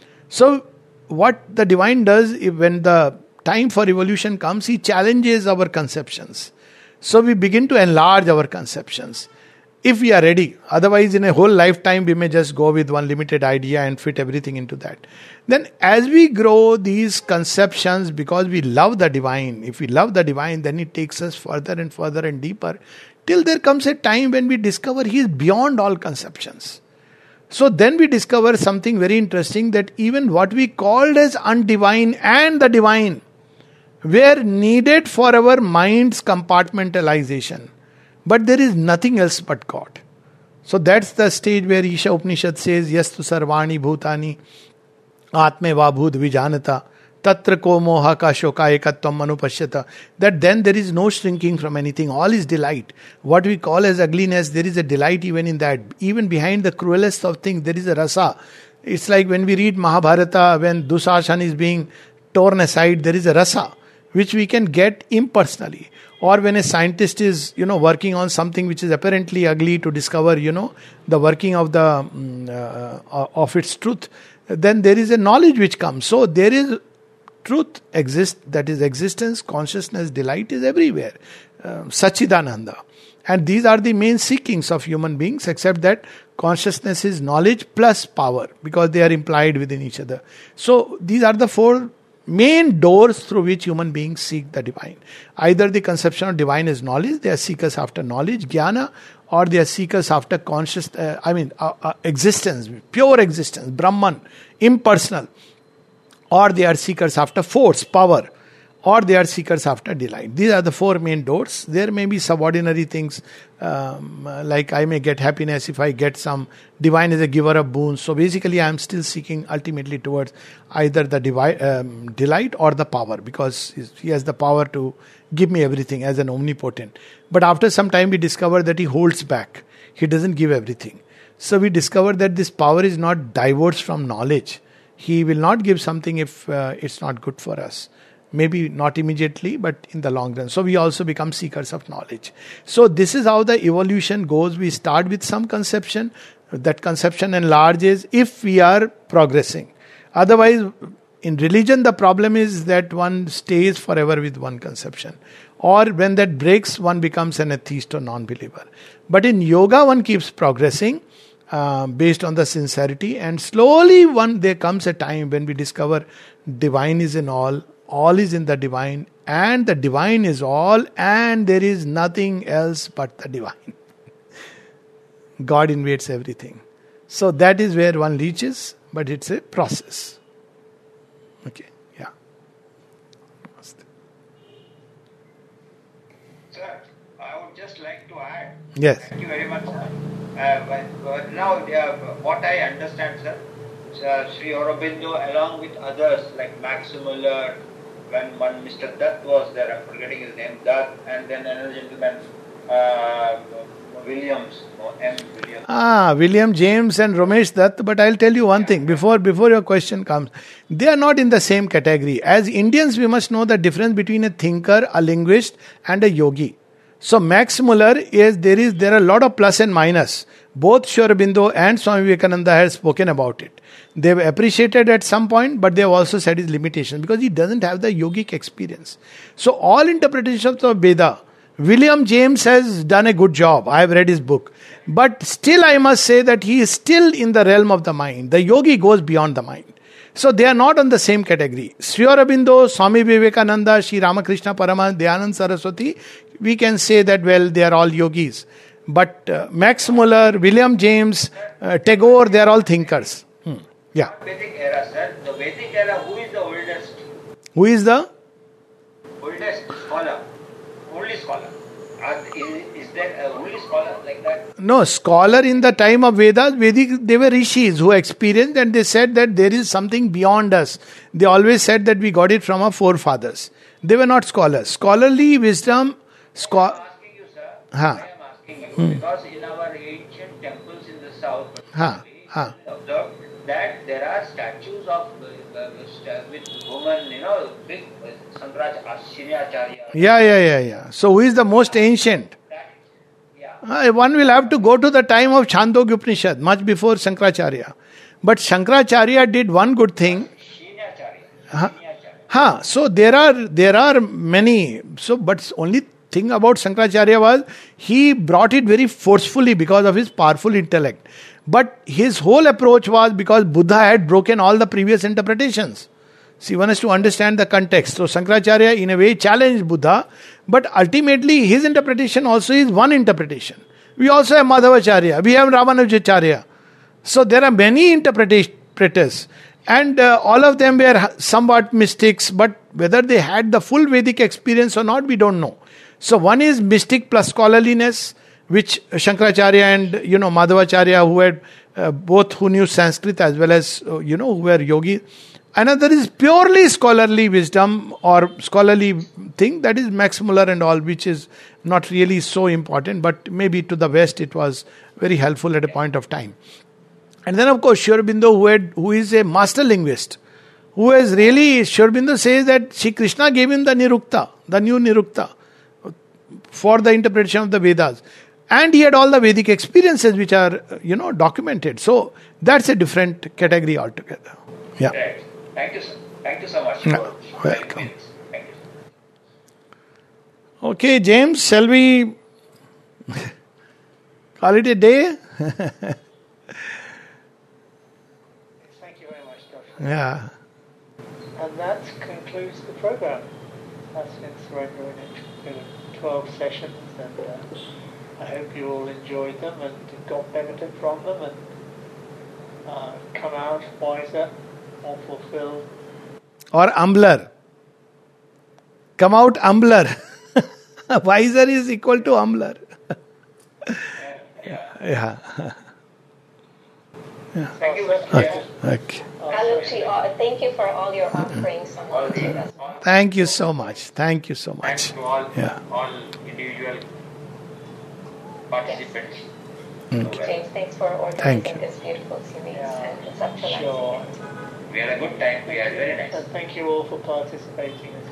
Speaker 1: So what the divine does, if when the time for evolution comes, he challenges our conceptions. So we begin to enlarge our conceptions. If we are ready. Otherwise, in a whole lifetime, we may just go with one limited idea and fit everything into that. Then as we grow these conceptions, because we love the divine, if we love the divine, then it takes us further and further and deeper, till there comes a time when we discover he is beyond all conceptions. So then we discover something very interesting, that even what we called as undivine and the divine were needed for our mind's compartmentalization. But there is nothing else but God. So that's the stage where Isha Upanishad says, Yastu sarvani bhutani atme va bhut vijanata tatra ko moha ka shoka ekatvam manupashyata. That then there is no shrinking from anything. All is delight. What we call as ugliness, there is a delight even in that. Even behind the cruelest of things, there is a rasa. It's like when we read Mahabharata, when Dusashan is being torn aside, there is a rasa, which we can get impersonally. Or when a scientist is, you know, working on something which is apparently ugly to discover, you know, the working of the um, uh, of its truth, then there is a knowledge which comes. So there is truth exists, that is existence, consciousness, delight is everywhere. Uh, Sachidananda. And these are the main seekings of human beings, except that consciousness is knowledge plus power, because they are implied within each other. So these are the four main doors through which human beings seek the divine. Either the conception of divine is knowledge, they are seekers after knowledge, jnana, or they are seekers after conscious, uh, I mean, uh, uh, existence, pure existence, Brahman, impersonal. or they are seekers after force, power, or they are seekers after delight. These are the four main doors. There may be subordinary things, um, like I may get happiness if I get some, divine is a giver of boons. So basically I am still seeking ultimately towards either the divi- um, delight or the power, because he has the power to give me everything as an omnipotent. But after some time we discover that he holds back. He doesn't give everything. So we discover that this power is not divorced from knowledge. He will not give something if uh, it's not good for us. Maybe not immediately, but in the long run. So we also become seekers of knowledge. So this is how the evolution goes. We start with some conception. That conception enlarges if we are progressing. Otherwise, in religion, the problem is that one stays forever with one conception. Or when that breaks, one becomes an atheist or non-believer. But in yoga, one keeps progressing uh, based on the sincerity. And slowly one there comes a time when we discover divine is in all. All is in the divine, and the divine is all, and there is nothing else but the divine. God invades everything. So that is where one reaches, but it's a process. Okay, yeah.
Speaker 2: Sir, I would just like to add.
Speaker 1: Yes.
Speaker 2: Thank you very much, sir. Uh, but, but now, uh, what I understand, sir, uh, Sri Aurobindo, along with others like Max Muller, when one Mister Dutt was there, I'm forgetting his name, Dutt, and then another gentleman, uh, Williams, no, M. Williams.
Speaker 1: Ah, William James and Ramesh Dutt. But I'll tell you one
Speaker 2: Yeah.
Speaker 1: thing before before your question comes. They are not in the same category. As Indians, we must know the difference between a thinker, a linguist, and a yogi. So Max Muller is there is there are a lot of plus and minus. Both Sri Aurobindo and Swami Vivekananda have spoken about it. They've appreciated at some point, but they've also said his limitations because he doesn't have the yogic experience. So all interpretations of Veda, William James has done a good job. I have read his book. But still I must say that he is still in the realm of the mind. The yogi goes beyond the mind. So they are not on the same category. Sri Aurobindo, Swami Vivekananda, Sri Ramakrishna Paramahansa, Dayanand Saraswati, we can say that, well, they are all yogis. But uh, Max Muller, William James, uh, Tagore, they are all thinkers. Hmm. Yeah.
Speaker 2: Vedic era, sir. The Vedic era, who is the oldest?
Speaker 1: Who is the?
Speaker 2: Oldest scholar. Only scholar. Are, is, is there a only scholar like that?
Speaker 1: No, scholar in the time of Vedas, Vedic, they were rishis who experienced and they said that there is something beyond us. They always said that we got it from our forefathers. They were not scholars. Scholarly wisdom, scho-
Speaker 2: I am asking you, sir.
Speaker 1: Huh.
Speaker 2: I am asking you
Speaker 1: Hmm.
Speaker 2: because in our ancient temples in the south,
Speaker 1: Huh.
Speaker 2: we
Speaker 1: Huh.
Speaker 2: observed that there are statues of uh, uh, with women, you know, big uh, Sankaracharya, Srinacharya.
Speaker 1: Yeah, yeah, yeah, yeah. So who is the most ancient?
Speaker 2: That, yeah.
Speaker 1: Uh, one will have to go to the time of Chandogya Upanishad, much before Shankaracharya. But Shankaracharya did one good thing.
Speaker 2: Srinacharya.
Speaker 1: Huh?
Speaker 2: Srinacharya.
Speaker 1: Huh. So there are there are many. So but only thing about Shankaracharya was he brought it very forcefully because of his powerful intellect. But his whole approach was because Buddha had broken all the previous interpretations. See, one has to understand the context. So Shankaracharya in a way challenged Buddha, but ultimately his interpretation also is one interpretation. We also have Madhavacharya, we have Ramanujacharya. So there are many interpreters, and uh, all of them were somewhat mystics, but whether they had the full Vedic experience or not, we don't know. So one is mystic plus scholarliness, which Shankaracharya and you know Madhavacharya, who had uh, both who knew Sanskrit as well as uh, you know who were yogi. Another is purely scholarly wisdom or scholarly thing, that is Max Muller and all, which is not really so important, but maybe to the West it was very helpful at a point of time. And then of course Sri Aurobindo, who had who is a master linguist, who has really, Sri Aurobindo says that Sri Krishna gave him the Nirukta, the new Nirukta, for the interpretation of the Vedas. And he had all the Vedic experiences which are, you know, documented. So that's a different category altogether. Yeah.
Speaker 2: Right. Thank you, sir. Thank you so much.
Speaker 1: Yeah.
Speaker 2: for
Speaker 1: Welcome.
Speaker 2: this. Thank you.
Speaker 1: Okay, James, shall we call it a day?
Speaker 4: Thank you very much, Doctor
Speaker 1: Yeah.
Speaker 4: And that concludes the program. That's been surrendering it in twelve sessions, and uh, I hope you all enjoyed them and got benefit from them and uh, come out wiser, more fulfilled,
Speaker 1: or humbler. Come out humbler. Wiser is equal to humbler. Yeah.
Speaker 4: Thank you.
Speaker 1: Okay. Okay.
Speaker 3: Alokji, uh, thank you for all your offerings on YouTube as well.
Speaker 1: Thank you so much. Thank you so
Speaker 2: Thanks
Speaker 1: much.
Speaker 2: to all,
Speaker 1: Yeah.
Speaker 2: all individual participants.
Speaker 3: James, thanks for
Speaker 1: Thank
Speaker 3: organizing
Speaker 1: you.
Speaker 3: this beautiful series
Speaker 4: Yeah,
Speaker 3: and conceptualizing
Speaker 4: sure.
Speaker 3: it.
Speaker 2: We had a good time. We had very nice.
Speaker 4: And thank you all for participating as